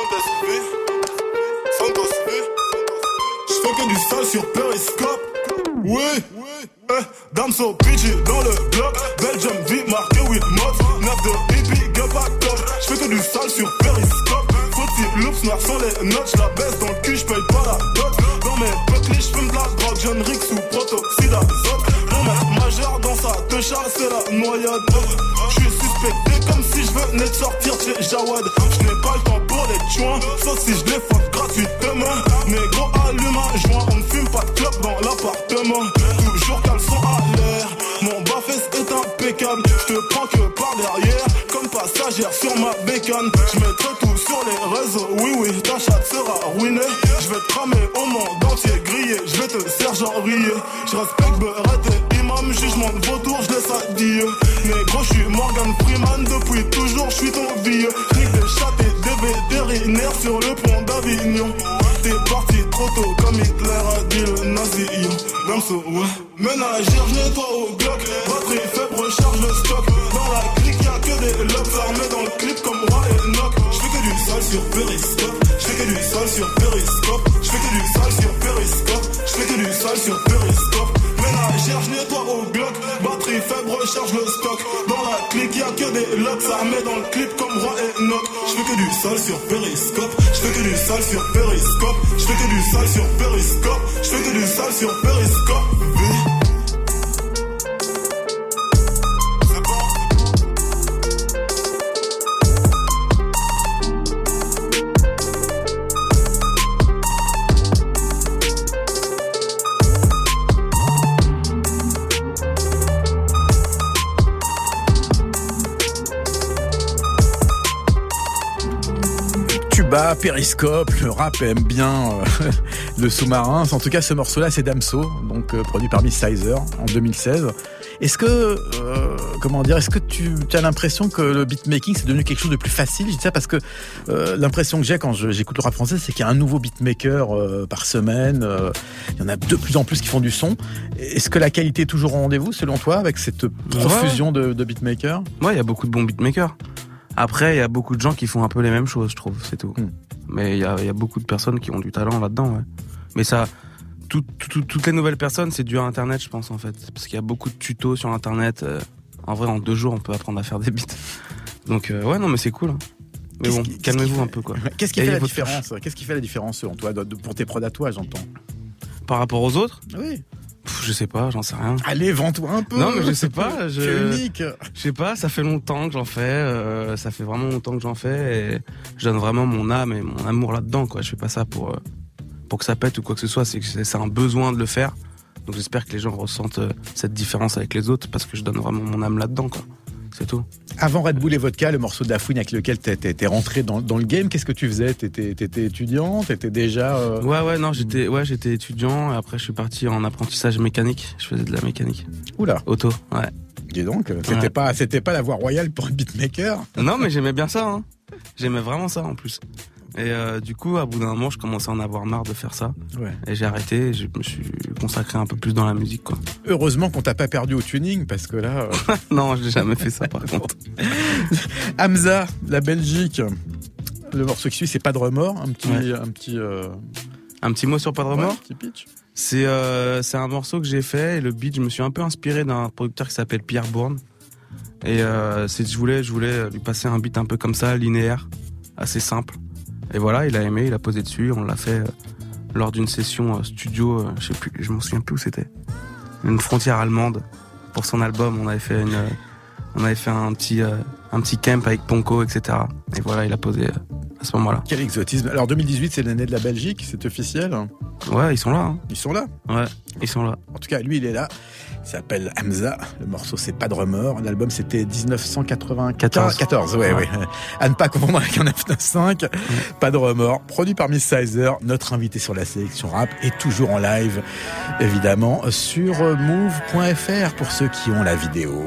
Je fais que du sale sur Periscope. Oui, Damso pitché dans le bloc. Belgium vie marqué with mods. 9 de hippie, gueule pas top. Je fais que du sale sur Periscope. Faut-il loops noirs sans les notes. Je la baisse dans le cul, je paye pas la dot. Dans mes buckley, je fume de la drogue. John Rick sous protoxyde d'azote. Majeur dans sa te charge, c'est la noyade. Je suis suspecté comme si je venais de sortir de chez Jawad. Je n'ai pas le temps pour les joints, sauf si je les faute gratuitement. Négro allume un joint, on ne fume pas de clope dans l'appartement. Toujours caleçon à l'air, mon bas-fesse est impeccable. Je te prends que par derrière, comme passagère sur ma bécane. Je mettrai tout sur les réseaux, oui, ta chatte sera ruinée. Je vais te cramer au monde entier, grillé, je vais te sergenter. Je respecte Beret et imam, jugement de vautour, je laisse à Dieu. Négro, je suis Morgan Freeman, depuis toujours je suis ton vieux. Nique des chats et des vétérinaires sur le pont d'Avignon. T'es parti trop tôt comme Hitler a dit le nazi. Damso, ouais. Ménagère, venez-toi au Glock. Batterie faible, recharge le stock. Dans la clique, y'a que des locks armés dans le clip comme Roy et Nock. J'fais que du sale sur Periscope. J'fais que du sale sur Periscope. J'fais que du sale sur Periscope. J'fais que du sale sur Periscope. Ménagère, je nettoie au Glock. Batterie faible, recharge le stock. Dans la clique, y'a que des locks armés dans le clip comme Roy et Nock. J'fais que du sale sur Periscope. J'fais que du sale sur Periscope. J'fais que du sale sur Periscope. J'fais que du sale sur Periscope. Periscope, le rap aime bien le sous-marin. En tout cas, ce morceau-là, c'est Damso, donc produit par Miss Sizer en 2016. Est-ce que, est-ce que tu as l'impression que le beatmaking c'est devenu quelque chose de plus facile? Je dis ça parce que l'impression que j'ai quand j'écoute le rap français, c'est qu'il y a un nouveau beatmaker par semaine. Il y en a de plus en plus qui font du son. Est-ce que la qualité est toujours au rendez-vous, selon toi, avec cette profusion de beatmakers? Ouais, il y a beaucoup de bons beatmakers. Après, il y a beaucoup de gens qui font un peu les mêmes choses, je trouve, c'est tout. Mais il y a beaucoup de personnes qui ont du talent là-dedans, ouais. Mais ça, toutes les nouvelles personnes, c'est dû à Internet, je pense, en fait. Parce qu'il y a beaucoup de tutos sur Internet. En vrai, en 2 jours, on peut apprendre à faire des beats. Donc, ouais, non, mais c'est cool. Hein. Mais bon, calmez-vous un peu, quoi. Qu'est-ce qui fait la différence ? Qu'est-ce qui fait la différence, selon toi, pour tes prods à toi, j'entends ? Par rapport aux autres ? Oui. Je sais pas, j'en sais rien. Allez, vends-toi un peu. Non, mais je sais pas. C'est unique. Je sais pas, ça fait longtemps que j'en fais. Ça fait vraiment longtemps que j'en fais. Et je donne vraiment mon âme et mon amour là-dedans, quoi. Je fais pas ça pour que ça pète ou quoi que ce soit. C'est un besoin de le faire. Donc j'espère que les gens ressentent cette différence avec les autres parce que je donne vraiment mon âme là-dedans, quoi. C'est tout. Avant Red Bull et Vodka, le morceau de La Fouine avec lequel t'es rentré dans le game, qu'est-ce que tu faisais ? T'étais étudiant ? T'étais déjà... Ouais, j'étais étudiant. Et après, je suis parti en apprentissage mécanique. Je faisais de la mécanique. Oula. Auto, ouais. Dis donc, c'était pas la voie royale pour un beatmaker. Non, mais j'aimais bien ça, hein. J'aimais vraiment ça, en plus. Et du coup, à bout d'un moment, je commençais à en avoir marre de faire ça. Ouais. Et j'ai arrêté, et je me suis consacré un peu plus dans la musique, quoi. Heureusement qu'on t'a pas perdu au tuning, parce que là... Non, j'ai jamais fait ça, par contre. Hamza, la Belgique. Le morceau qui suit, c'est Pas de remords. Un petit mot sur Pas de remords. Petit pitch. C'est un morceau que j'ai fait, et le beat, je me suis un peu inspiré d'un producteur qui s'appelle Pierre Bourne. Et je voulais lui passer un beat un peu comme ça, linéaire, assez simple. Et voilà, il a aimé, il a posé dessus, on l'a fait lors d'une session studio, je m'en souviens plus où c'était. Une frontière allemande. Pour son album, on avait fait un petit camp avec Ponko, etc. Et voilà, il a posé à ce moment-là. Quel exotisme. Alors 2018, c'est l'année de la Belgique, c'est officiel ? Ouais, ils sont là. Hein. Ils sont là ? Ouais, ils sont là. En tout cas, lui, il est là. Il s'appelle Hamza. Le morceau, c'est Pas de remords. L'album, c'était 1994. Ouais. À ne pas confondre avec un 995. Pas de remords. Produit par Miss Sizer, notre invité sur la sélection rap, et toujours en live, évidemment, sur move.fr pour ceux qui ont la vidéo.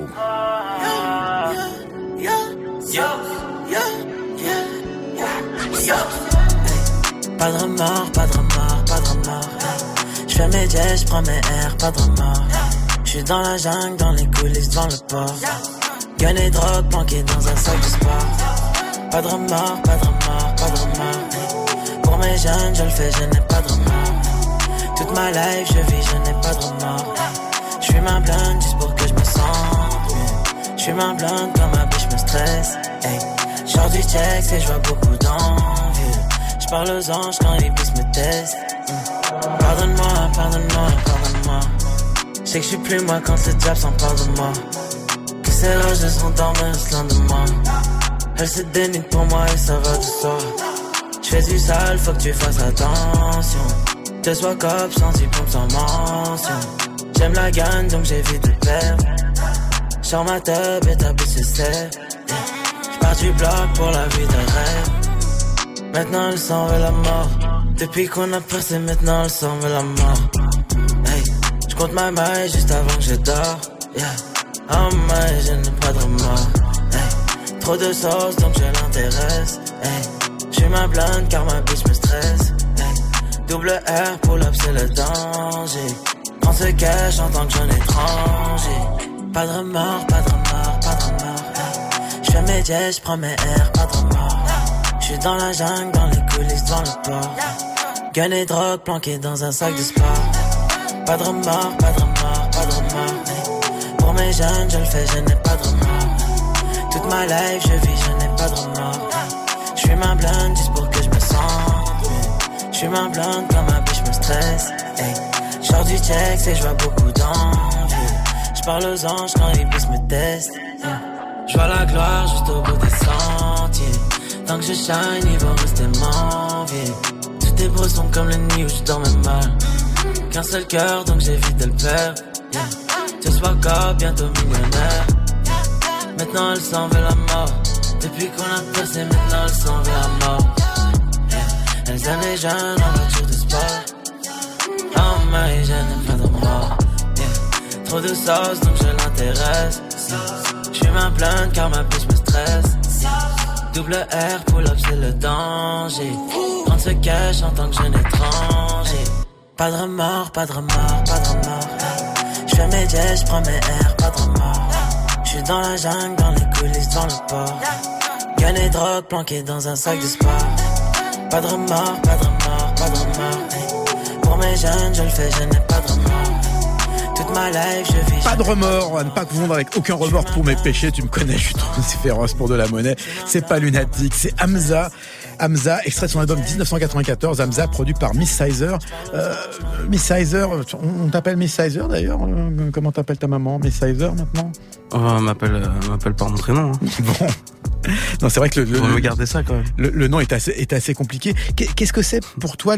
Pas de remords, pas de remords, pas de remords. J'fais mes jets, j'prends mes airs, pas de remords. J'suis dans la jungle, dans les coulisses, devant le port. Gun et drogue planqués dans un sac de sport. Pas de remords, pas de remords, pas de remords. Pour mes jeunes, je le fais, je n'ai pas de remords. Toute ma life, je vis, je n'ai pas de remords. J'fuis ma blonde juste pour que je me sente mieux. J'fuis ma blonde quand ma biche me stresse. Hey. J'sors du check, et j'vois beaucoup d'envieux. J'parle aux anges quand les bis me testent. Pardonne-moi, pardonne-moi, pardonne-moi. J'sais que j'suis plus moi quand le diable s'empare de moi. Que ces roches sont dormeuses loin de moi. Elles se dénudent pour moi et ça va du soir. J'fais du sale, faut que tu fasses attention. Que sois cop, sans diplôme, sans mention. J'aime la gagne donc j'évite de perdre. J'sors ma tub et ta bitch se serre. J'pars du bloc pour la vie de rêve. Maintenant le sang veut la mort. Depuis qu'on a percé, maintenant le sang veut la mort. Hey, j'compte ma maille juste avant que je dors. Yeah. Oh my, je n'ai pas de remords. Hey, trop de sauce donc je l'intéresse. Hey, j'suis ma blonde car ma bitch me stresse. Hey, double R pour l'up c'est le danger. Prends ce cash en tant que jeune étranger. Pas de remords, pas de remords, pas de remords. Hey, j'fais mes jets, j'prends mes airs, pas de remords. J'suis dans la jungle, dans les coulisses, devant le port. Gun et drogue planqués dans un sac de sport. Pas de remords, pas de remords, pas de remords. Hey. Pour mes jeunes, je le fais, je n'ai pas de remords. Toute ma life, je vis, je n'ai pas de remords. J'suis ma blonde juste pour que je me sente mieux. J'suis ma blonde quand ma biche me stresse. Hey. J'sors du check, et j'vois beaucoup d'envieux. J'parle aux anges quand les bis me testent. Yeah. J'vois la gloire juste au bout des sentiers. Tant que je shine, ils vont rester m'envier. Tous tes bros sont comme le nid où je dormais mal. Qu'un seul cœur, donc j'évite de le perdre. Yeah. Just walk up, bientôt millionnaire. Yeah. Maintenant, le sang veut la mort. Depuis qu'on a percé, maintenant, le sang veut la mort. Yeah. Elles aiment les jeunes en voiture de sport. Oh my, je n'ai pas de mort. Yeah. Trop de sauce, donc je l'intéresse. J'suis ma blonde car ma bitch me stresse. Double R, pull-up, c'est le danger. Prendre ce cash en tant que jeune étranger. Pas de remords, pas de remords, pas de remords. J'fais mes jets, j'prends mes airs, pas de remords. J'suis dans la jungle, dans les coulisses, devant le port. Gun et drogue planqués dans un sac de sport. Pas de remords, pas de remords, pas de remords. Pour mes jeunes, je le fais, je n'ai pas de remords. Toute ma life, je vis. Pas de remords, à ne pas confondre avec aucun remords pour mes péchés. Tu me connais, je suis trop féroce pour de la monnaie. C'est pas lunatique, c'est Hamza. Hamza, extrait de son album 1994. Hamza, produit par Miss Sizer. Miss Sizer, on t'appelle Miss Sizer d'ailleurs. Comment t'appelles ta maman, Miss Sizer maintenant? On m'appelle par mon prénom. Hein. Bon. Non, c'est vrai que on veut garder ça quand même. Le nom est assez compliqué. Qu'est-ce que c'est pour toi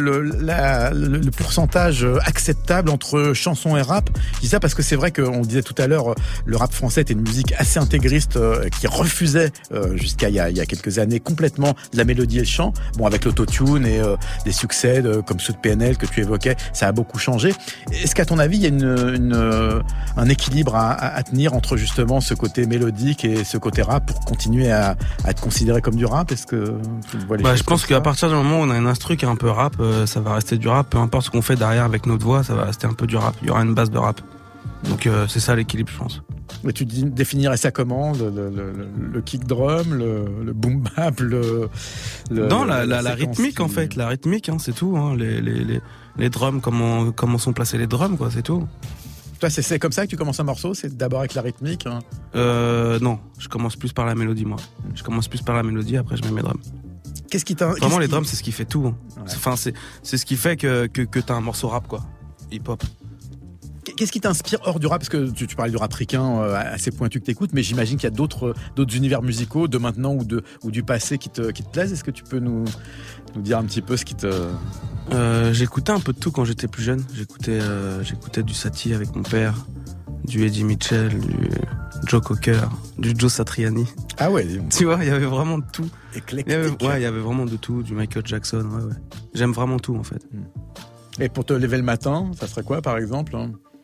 le pourcentage acceptable entre chanson et rap? Je dis ça parce que c'est vrai qu'on disait tout à l'heure, le rap français était une musique assez intégriste qui refusait jusqu'à il y a quelques années complètement la mélodie et le chant. Bon, avec l'autotune et des succès comme ceux de PNL que tu évoquais, ça a beaucoup changé. Est-ce qu'à ton avis, il y a un équilibre à tenir entre justement ce côté mélodique et ce côté rap pour continuer à être considéré comme du rap? Est-ce que tu vois les choses? Je pense qu'à partir du moment où on a une instru qui est un peu rap, ça va rester du rap. Peu importe ce qu'on fait derrière avec notre voix, ça va rester un peu du rap. Il y aura une base de rap. Donc c'est ça l'équilibre, je pense. Mais tu définirais ça comment? Le kick drum, le boom bap, non, la rythmique en fait, la rythmique, hein, c'est tout. Hein. Les drums, comment sont placés les drums, quoi, c'est tout. Toi, c'est comme ça que tu commences un morceau? C'est d'abord avec la rythmique, hein? Non, je commence plus par la mélodie, moi. Je commence plus par la mélodie, après je mets mes drums. Qu'est-ce qui Vraiment, les drums, c'est ce qui fait tout. Hein. Ouais. Enfin, c'est ce qui fait que t'as un morceau rap, quoi. Hip-hop. Qu'est-ce qui t'inspire hors du rap? Parce que tu parlais du rap ricain assez pointu que t'écoutes, mais j'imagine qu'il y a d'autres univers musicaux de maintenant ou du passé qui te plaisent. Est-ce que tu peux nous dire un petit peu ce qui te... J'écoutais un peu de tout quand j'étais plus jeune. J'écoutais du Satie avec mon père, du Eddie Mitchell, du Joe Cocker, du Joe Satriani. Ah ouais. Tu vois, il y avait vraiment de tout. Éclectique. Il y avait vraiment de tout, du Michael Jackson. Ouais. J'aime vraiment tout en fait. Et pour te lever le matin, ça serait quoi par exemple?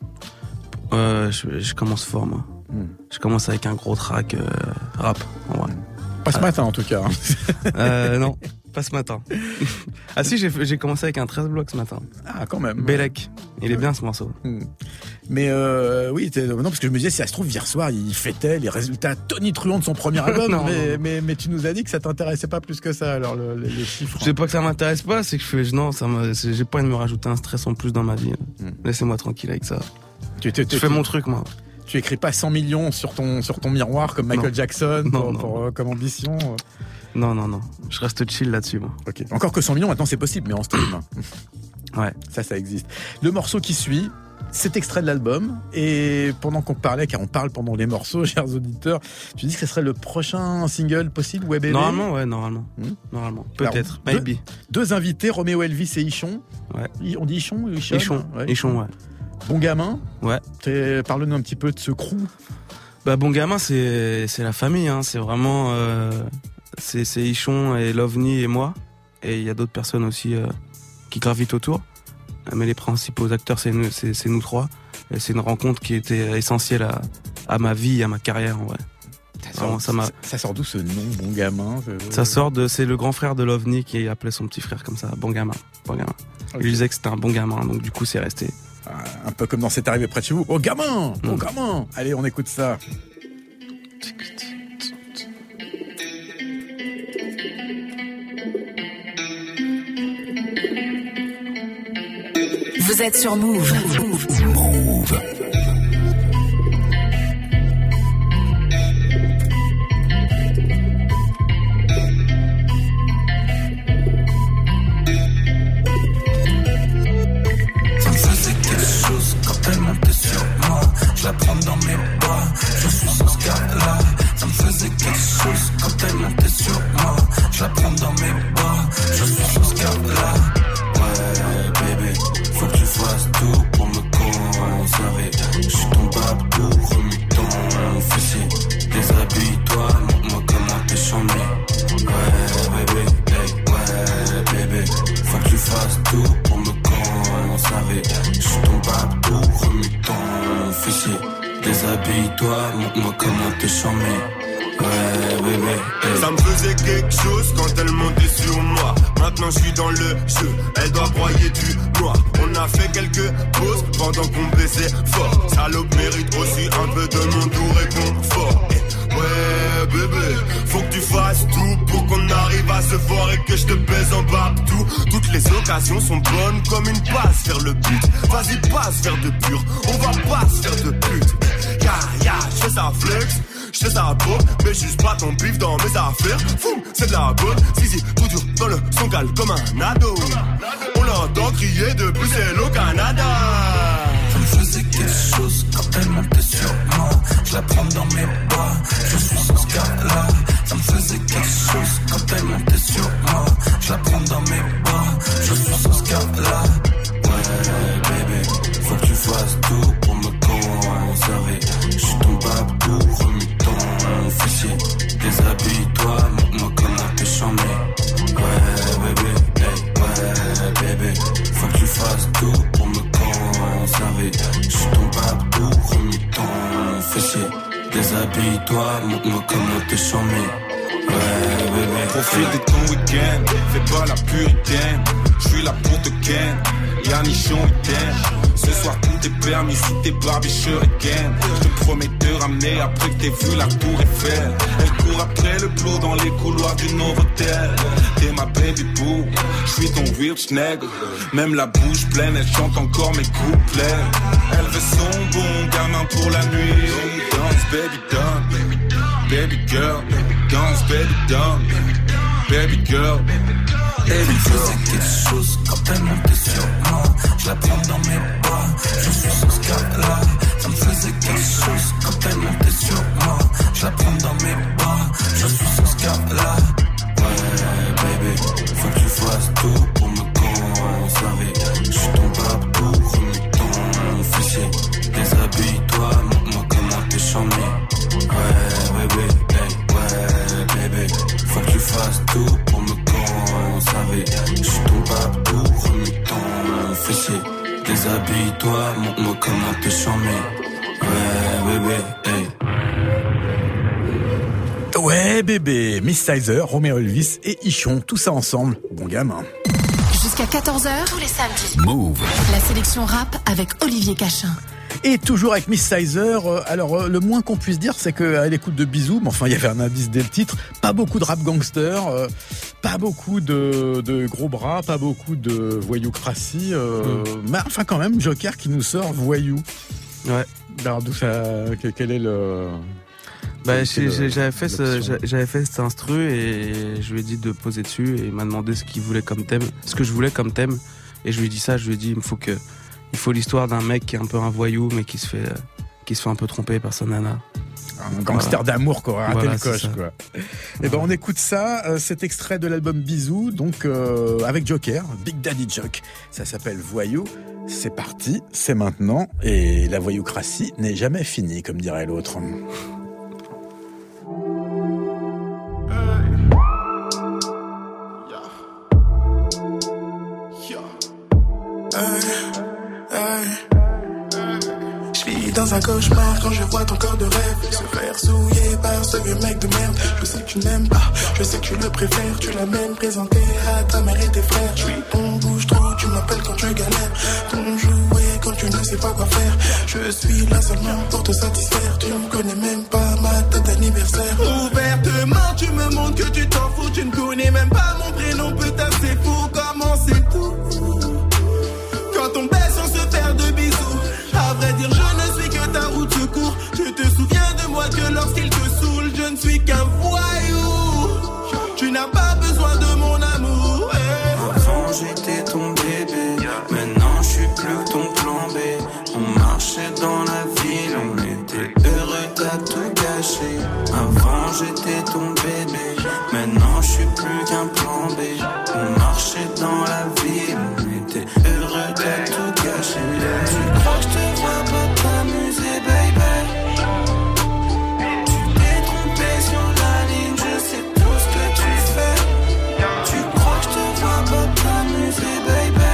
Je commence fort, moi. Je commence avec un gros track rap, en vrai. Pas ce matin, en tout cas. Non, pas ce matin. Ah si, j'ai commencé avec un 13 blocs ce matin. Ah, quand même. Bellec. Il est bien, ce morceau. Mais oui, non, parce que je me disais, si ça se trouve, hier soir, il fêtait les résultats tonitruants de son premier album. Non, mais tu nous as dit que ça t'intéressait pas plus que ça, alors les chiffres. C'est pas que ça m'intéresse pas, c'est que j'ai pas envie de me rajouter un stress en plus dans ma vie. Laissez-moi tranquille avec ça. Tu fais mon truc, moi. Tu écris pas 100 millions sur ton miroir comme Michael Jackson comme ambition? Non. Je reste chill là-dessus, moi. Ok. Encore que 100 millions, maintenant c'est possible, mais en stream. Ouais. Ça existe. Le morceau qui suit, c'est extrait de l'album. Et pendant qu'on parlait, car on parle pendant les morceaux, chers auditeurs, tu dis que ce serait le prochain single possible, ouais, bébé? Normalement, ouais, normalement. Peut-être, alors, maybe. Deux invités, Roméo Elvis et Ichon. Ouais. On dit Ichon ou Ichon? Ichon, ouais. Bon Gamin. Ouais. Parle-nous un petit peu de ce crew. Bon Gamin, c'est la famille, hein. C'est vraiment, c'est Ichon et Lovni et moi. Et il y a d'autres personnes aussi, qui gravitent autour. Mais les principaux acteurs, c'est nous trois. Et c'est une rencontre qui était essentielle à ma vie, à ma carrière, en vrai. Ça sort d'où ce nom, Bon Gamin? C'est le grand frère de Lovni qui appelait son petit frère comme ça, Bon Gamin. Okay. Il lui disait que c'était un bon gamin, donc du coup c'est resté. Un peu comme dans C'est arrivé près de chez vous. Oh gamin! Oh gamin! Allez, on écoute ça. Vous êtes sur Move. Move. Je la prends dans mes bras, je suis son Scarla. Ça me faisait quelque chose quand elle montait sur moi. Je la prends dans mes bras, je suis son Scarla. Ouais bébé, faut que tu fasses tout pour me conserver. Je suis ton babou, remue ton fessier. Déshabille-toi, montre-moi comment t'es chambé. Ouais bébé, ouais bébé, faut que tu fasses tout pour me conserver. Je suis ton babou, remue ton fessier. Déshabille-toi, montre-moi comment te charmer. Ouais, bébé. Hey. Ça me faisait quelque chose quand elle montait sur moi. Maintenant je suis dans le jeu, elle doit broyer du noir. On a fait quelques pauses pendant qu'on baissait fort. Salope mérite aussi un peu de mon doux réconfort. Ouais bébé, faut que tu fasses tout pour qu'on arrive à se voir et que je te baise en bas tout. Toutes les occasions occasions sont bonnes comme une passe vers le but. Vas-y, passe vers de pur, on va pas se faire de pute. Ya, je fais ça flex, je fais ça beau, mais juste pas ton bif dans mes affaires. Foum, c'est de la bonne, zizi, tout dur dans le son cale comme un ado. On l'entend crier depuis c'est le Canada. Ça me faisait quelque chose quand elle montait sur moi. Je la prends dans mes bras, je suis son Scala. Ça me faisait quelque chose quand elle montait sur moi. Je la prends dans mes bras, je suis son Scala. Ouais, bébé, faut que tu fasses tout pour me conserver. Je suis ton babou, remue ton fessier. Déshabille-toi, montre-moi comment t'es charmé. Ouais, bébé, hey, ouais, bébé, faut que tu fasses tout pour me conserver. Je suis ton babou, remue ton fessier. Déshabille-toi, montre-moi comment t'es charmé. Ouais, bébé. Profite de ton week-end, fais pas la puritaine. Je suis là pour te ken, y'a nichon et thème. Ce soir tout est permis si t'es barbicheur again. Je te promets de ramener après que t'aies vu la tour Eiffel. Elle court après le plot dans les couloirs du Novotel. T'es ma baby boo, je suis ton real schneck. Même la bouche pleine, elle chante encore mes couplets. Elle veut son bon gamin pour la nuit. Dance baby dance, baby girl. Dance baby dance, baby girl. Elle me faisait quelque chose quand elle montait sur moi. Je la prends dans mes bras, je suis son Scala. Ça me faisait quelque chose quand elle montait sur moi. Je la prends dans mes bras, je suis son Scala. Ouais, bébé, faut que tu fasses tout pour me conserver. Je suis ton babou, remue ton fessier. Déshabille-toi, montre-moi comment t'es charmé. Ouais, bébé, hey, ouais, bébé, faut que tu fasses tout pour me conserver. Je suis ton babou, remue ton fessier. Déshabille-toi, montre-moi comment t'es charmé. Ouais, bébé, hey. Ouais, bébé, Miss Sizer, Romeo Elvis et Ichon, tout ça ensemble. Bon gamin. Jusqu'à 14h, tous les samedis. Move. La sélection rap avec Olivier Cachin. Et toujours avec Miss Sizer, alors le moins qu'on puisse dire c'est qu'à l'écoute de Bisous, mais enfin il y avait un indice dès le titre, pas beaucoup de rap gangster, pas beaucoup de gros bras, pas beaucoup de voyoucratie, mais enfin quand même Joker qui nous sort Voyou. Ouais. Alors d'où ça, quel est le... Bah, j'avais fait cet instru et je lui ai dit de poser dessus et il m'a demandé ce qu'il voulait comme thème, ce que je voulais comme thème et je lui ai dit ça, je lui ai dit il faut l'histoire d'un mec qui est un peu un voyou mais qui se fait un peu tromper par sa nana. Un gangster d'amour qui aurait raté le coche, quoi. Et ben on écoute ça, cet extrait de l'album Bisous, donc avec Joker, Big Daddy Joke. Ça s'appelle Voyou. C'est parti, c'est maintenant, et la voyoucratie n'est jamais finie, comme dirait l'autre. Dans un cauchemar quand je vois ton corps de rêve se faire souiller par ce vieux mec de merde. Je sais que tu n'aimes pas, je sais que tu le préfères. Tu l'as même présenté à ta mère et tes frères. Je suis ton bouche-trou, tu m'appelles quand tu galères. Ton jouet quand tu ne sais pas quoi faire. Je suis là seulement pour te satisfaire. Tu ne connais même pas ma date d'anniversaire. Ouvertement tu me montres que tu t'en fous. Tu ne connais même pas mon prénom, putain c'est fou. Comment c'est tout? Quand on baisse on se perd de bisous. À vrai dire je ne suis que ta route de secours. Tu te souviens de moi que lorsqu'il te saoule. Je ne suis qu'un voyou. Tu n'as pas besoin de mon amour. Avant j'étais ton bébé, maintenant je suis plus ton plan B. On marchait dans la ville, on était heureux, t'as tout gâché. Avant j'étais ton bébé, maintenant je suis plus qu'un plan B. On marchait dans la ville, on était heureux, t'as tout gâché. Tu crois que je te vois pas t'amuser, baby? Tu t'es trompé sur la ligne, je sais tout ce que tu fais. Tu crois que je te vois pas t'amuser, baby?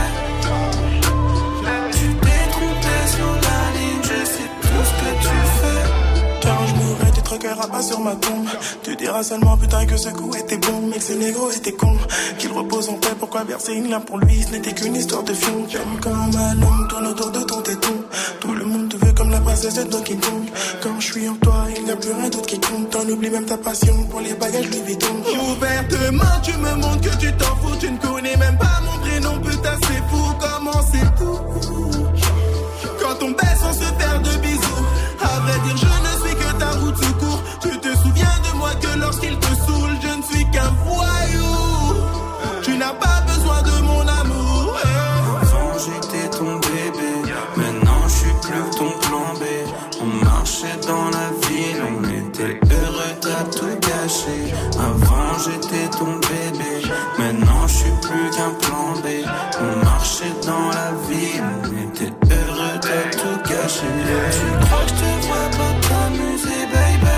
Tu t'es trompé sur la ligne, je sais tout ce que tu fais. Quand je mourrai, tes truckers à pas sur ma tombe. Tu diras seulement putain que ce coup était bon, mais que ce négro était con. Qu'il repose en paix, pourquoi verser une larme pour lui? Ce n'était qu'une histoire de fion. J'aime quand ma langue tourne autour de ton téton. Tout le monde te veut comme la princesse de Donkey Kong. Quand je suis en toi, il n'y a plus rien d'autre qui compte. T'en oublies même ta passion pour les bagages Louis Vuitton. Ouvertement, tu me montres que tu t'en fous. Tu ne connais même pas mon prénom, putain, c'est fou. Comment c'est tout? Quand on baisse, on se perd de bisous. À vrai dire, je ne suis que ta route de secours. Tu te souviens de moi que lorsqu'il te saoule, je ne suis qu'un voyou. Tu n'as pas besoin de mon amour. Avant j'étais ton bébé, maintenant je suis plus ton plan B. On marchait dans la ville, on était heureux, t'as tout gâché. Avant j'étais ton bébé, maintenant je suis plus qu'un plan B. On marchait dans la ville, on était heureux, t'as tout gâché. Tu crois que je te vois pas t'amuser, baby?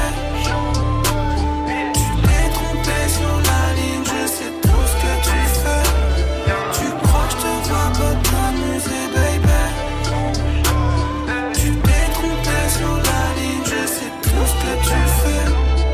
Tu t'es trompé sur la ligne, je sais tout ce que tu fais. Tu crois que je te vois pas t'amuser, baby? Tu t'es trompé sur la ligne, je sais tout ce que tu fais.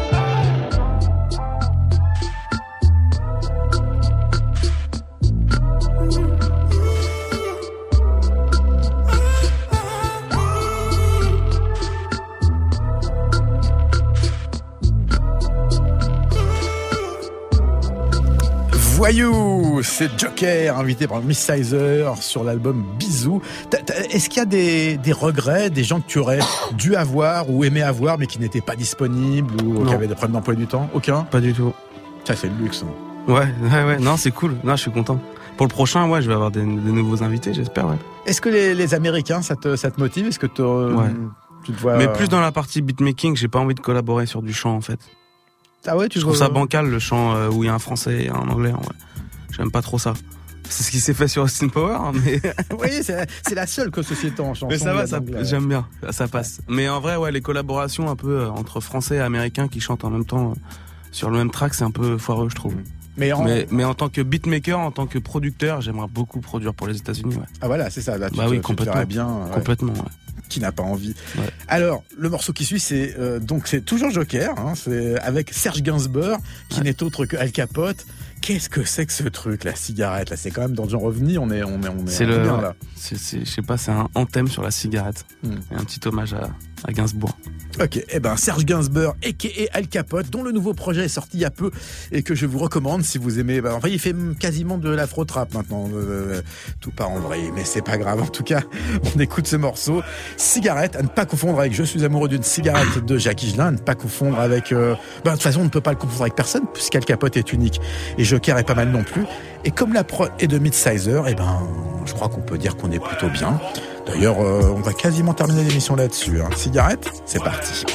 Voyou, c'est Joker, invité par Miss Sizer sur l'album Bisous. Est-ce qu'il y a des regrets, des gens que tu aurais dû avoir ou aimé avoir mais qui n'étaient pas disponibles ou qui avaient des problèmes d'emploi du temps? Aucun? Pas du tout. Ça, c'est le luxe. Ouais, non, c'est cool. Non, je suis content. Pour le prochain, ouais, je vais avoir des nouveaux invités, j'espère, ouais. Est-ce que les Américains, ça te motive? Est-ce que tu te vois... Mais plus dans la partie beatmaking, j'ai pas envie de collaborer sur du chant, en fait. Ah ouais, je trouve ça bancal, le chant où il y a un français et un anglais. Ouais. J'aime pas trop ça. C'est ce qui s'est fait sur Austin Power, mais... Oui, c'est la seule société en chanson. Mais ça va, j'aime bien, ça passe. Mais en vrai, ouais, les collaborations un peu entre français et américains qui chantent en même temps sur le même track, c'est un peu foireux, je trouve. Mais en tant que beatmaker, en tant que producteur, j'aimerais beaucoup produire pour les États-Unis. Ouais. Ah voilà, c'est ça. Là, oui, complètement. Bien, complètement. Ouais. Qui n'a pas envie. Ouais. Alors, le morceau qui suit, c'est toujours Joker, c'est avec Serge Gainsbourg, qui n'est autre que Al Capote. Qu'est-ce que c'est que ce truc, la cigarette? Là, c'est quand même dans John Reveni, on est bien là. Je sais pas, c'est un anthème sur la cigarette. Et un petit hommage à Gainsbourg. Ok, Serge Gainsbourg, a.k.a. Al Capote, dont le nouveau projet est sorti il y a peu et que je vous recommande si vous aimez. Enfin, il fait quasiment de l'afro-trap maintenant, tout part en vrai, mais c'est pas grave. En tout cas, on écoute ce morceau. Cigarette, à ne pas confondre avec Je suis amoureux d'une cigarette de Jacques Higelin, à ne pas confondre avec... de toute façon, on ne peut pas le confondre avec personne, puisqu'Al Capote est unique. Et Joker est pas mal non plus. Et comme la prod est de Midsizer, je crois qu'on peut dire qu'on est plutôt bien. D'ailleurs, on va quasiment terminer l'émission là-dessus. Cigarette, c'est parti.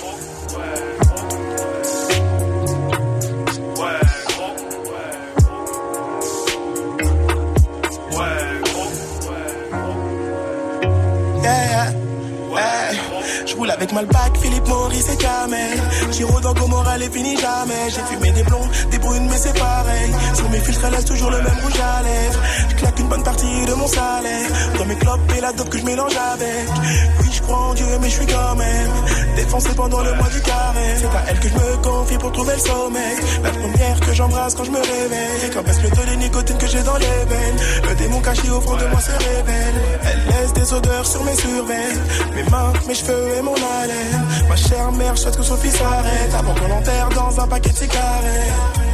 Je roule avec Malpac, Philippe Maurice et Kamel. Giro dans Gomorrah, les finis jamais. J'ai fumé des blonds, des brunes, mais c'est pareil. Sur mes filtres, laisse toujours le même rouge à lèvres. Je claque une bonne partie de mon salaire dans mes clopes et la dope que je mélange avec. Oui, je crois en Dieu, mais je suis quand même défoncé pendant le mois du carré. C'est à elle que je me confie pour trouver le sommeil. La première que j'embrasse quand je me réveille. Quand baisse le taux de nicotine que j'ai dans les veines. Le démon caché au fond de moi se révèle. Elle laisse des odeurs sur mes survêtements. Mes mains, mes cheveux et mon haleine. Ma chère mère souhaite que son fils arrête avant qu'on l'enterre dans un paquet de cigarettes.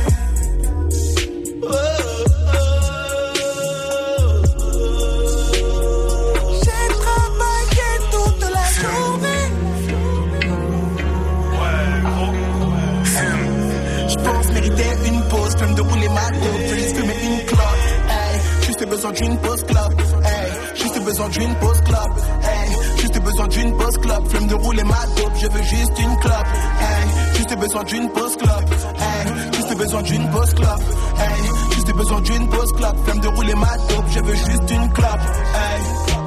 J'ai travaillé toute la journée. Je pense mériter une pause, flemme de rouler ma dope. Je laisse fumer une clope. Hey, juste besoin d'une pause club. Hey, juste besoin d'une pause club. Hey, juste besoin d'une pause club. Flemme de rouler ma dope, je veux juste une clope. Hey, juste besoin d'une pause club. Hey, juste besoin d'une pause club. Hey, juste besoin d'une pause club. Flemme de rouler ma dope, je veux juste une clope. Hey.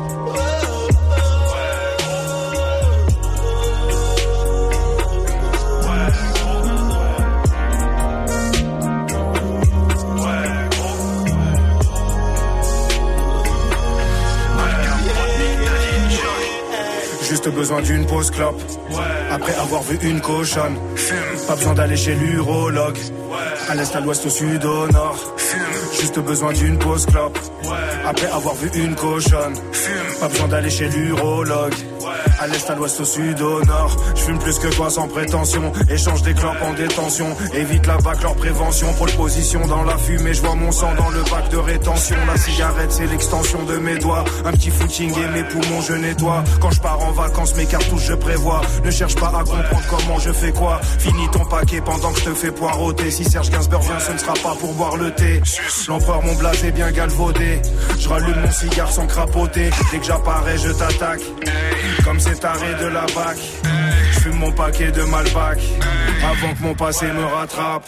Juste besoin d'une pause clope. Après avoir vu une cochonne. Pas besoin d'aller chez l'urologue. À l'est, à l'ouest, au sud, au nord. Juste besoin d'une pause clope. Après avoir vu une cochonne. Pas besoin d'aller chez l'urologue. À l'est, à l'ouest, au sud, au nord. Je fume plus que toi sans prétention. Échange des clopes en détention. Évite la bac, leur prévention. Pôle position dans la fumée. Je vois mon sang dans le bac de rétention. La cigarette, c'est l'extension de mes doigts. Un petit footing et mes poumons, je nettoie. Quand je pars en vacances, mes cartouches, je prévois. Ne cherche pas à comprendre comment je fais quoi. Finis ton paquet pendant que je te fais poireauter. Si Serge Gainsbourg vient, ce ne sera pas pour boire le thé. L'empereur, mon blasé bien galvaudé. Je rallume mon cigare sans crapoter. Dès que j'apparais, je t'attaque. Comme cet arrêt de la BAC. Je fume mon paquet de Malbac. Avant que mon passé me rattrape.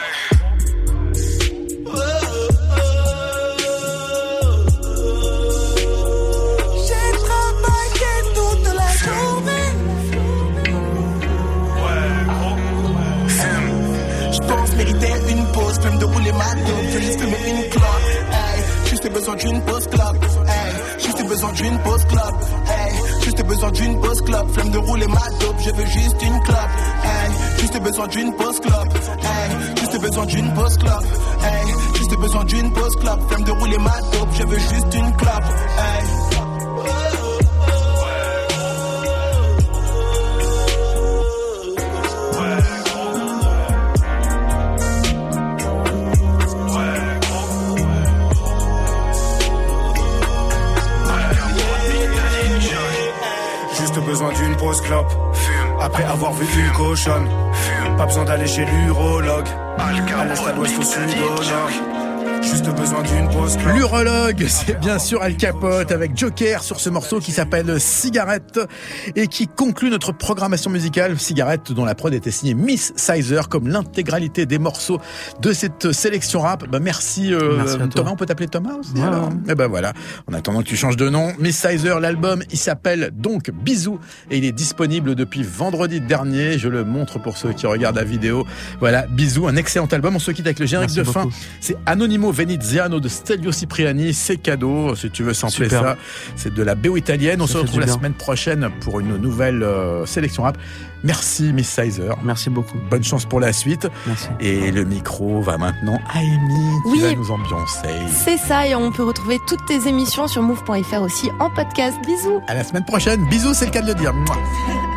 Mériter une pause, même de rouler ma dope, je laisse fumer une clope. Hey, juste besoin d'une pause club. Hey, juste besoin d'une pause club. Hey, juste besoin d'une pause club. Flemme de rouler ma dope, je veux juste une clope. Hey, juste besoin d'une pause club. Hey, juste besoin d'une pause club. Hey, juste besoin d'une pause club. Flemme de rouler ma dope, je veux juste une clope. Hey. Besoin d'une pause clope. Après avoir vu une cochonne. Pas besoin d'aller chez l'urologue. À l'est, à l'ouest, au sud, au nord. Juste besoin d'une pause clope. L'urologue, c'est bien sûr Al Capote avec Joker sur ce morceau qui s'appelle Cigarette et qui conclut notre programmation musicale. Cigarette dont la prod était signée Miss Sizer, comme l'intégralité des morceaux de cette sélection rap. Bah merci, Thomas, on peut t'appeler Thomas aussi alors. Et ben voilà, en attendant que tu changes de nom, Miss Sizer, l'album il s'appelle donc Bisous et il est disponible depuis vendredi dernier. Je le montre pour ceux qui regardent la vidéo. Voilà, Bisous, un excellent album. On se quitte avec le générique de fin. C'est Anonimo Veneziano de Stelvio Cipriani, c'est cadeau si tu veux sampler ça. C'est de la BO italienne. On se retrouve la semaine prochaine pour une nouvelle sélection rap. Merci Miss Sizer. Merci beaucoup. Bonne chance pour la suite. Merci. Et le micro va maintenant à Amy qui va nous ambiancer. C'est ça, et on peut retrouver toutes tes émissions sur move.fr aussi en podcast. Bisous. À la semaine prochaine. Bisous, c'est le cas de le dire. Mouah.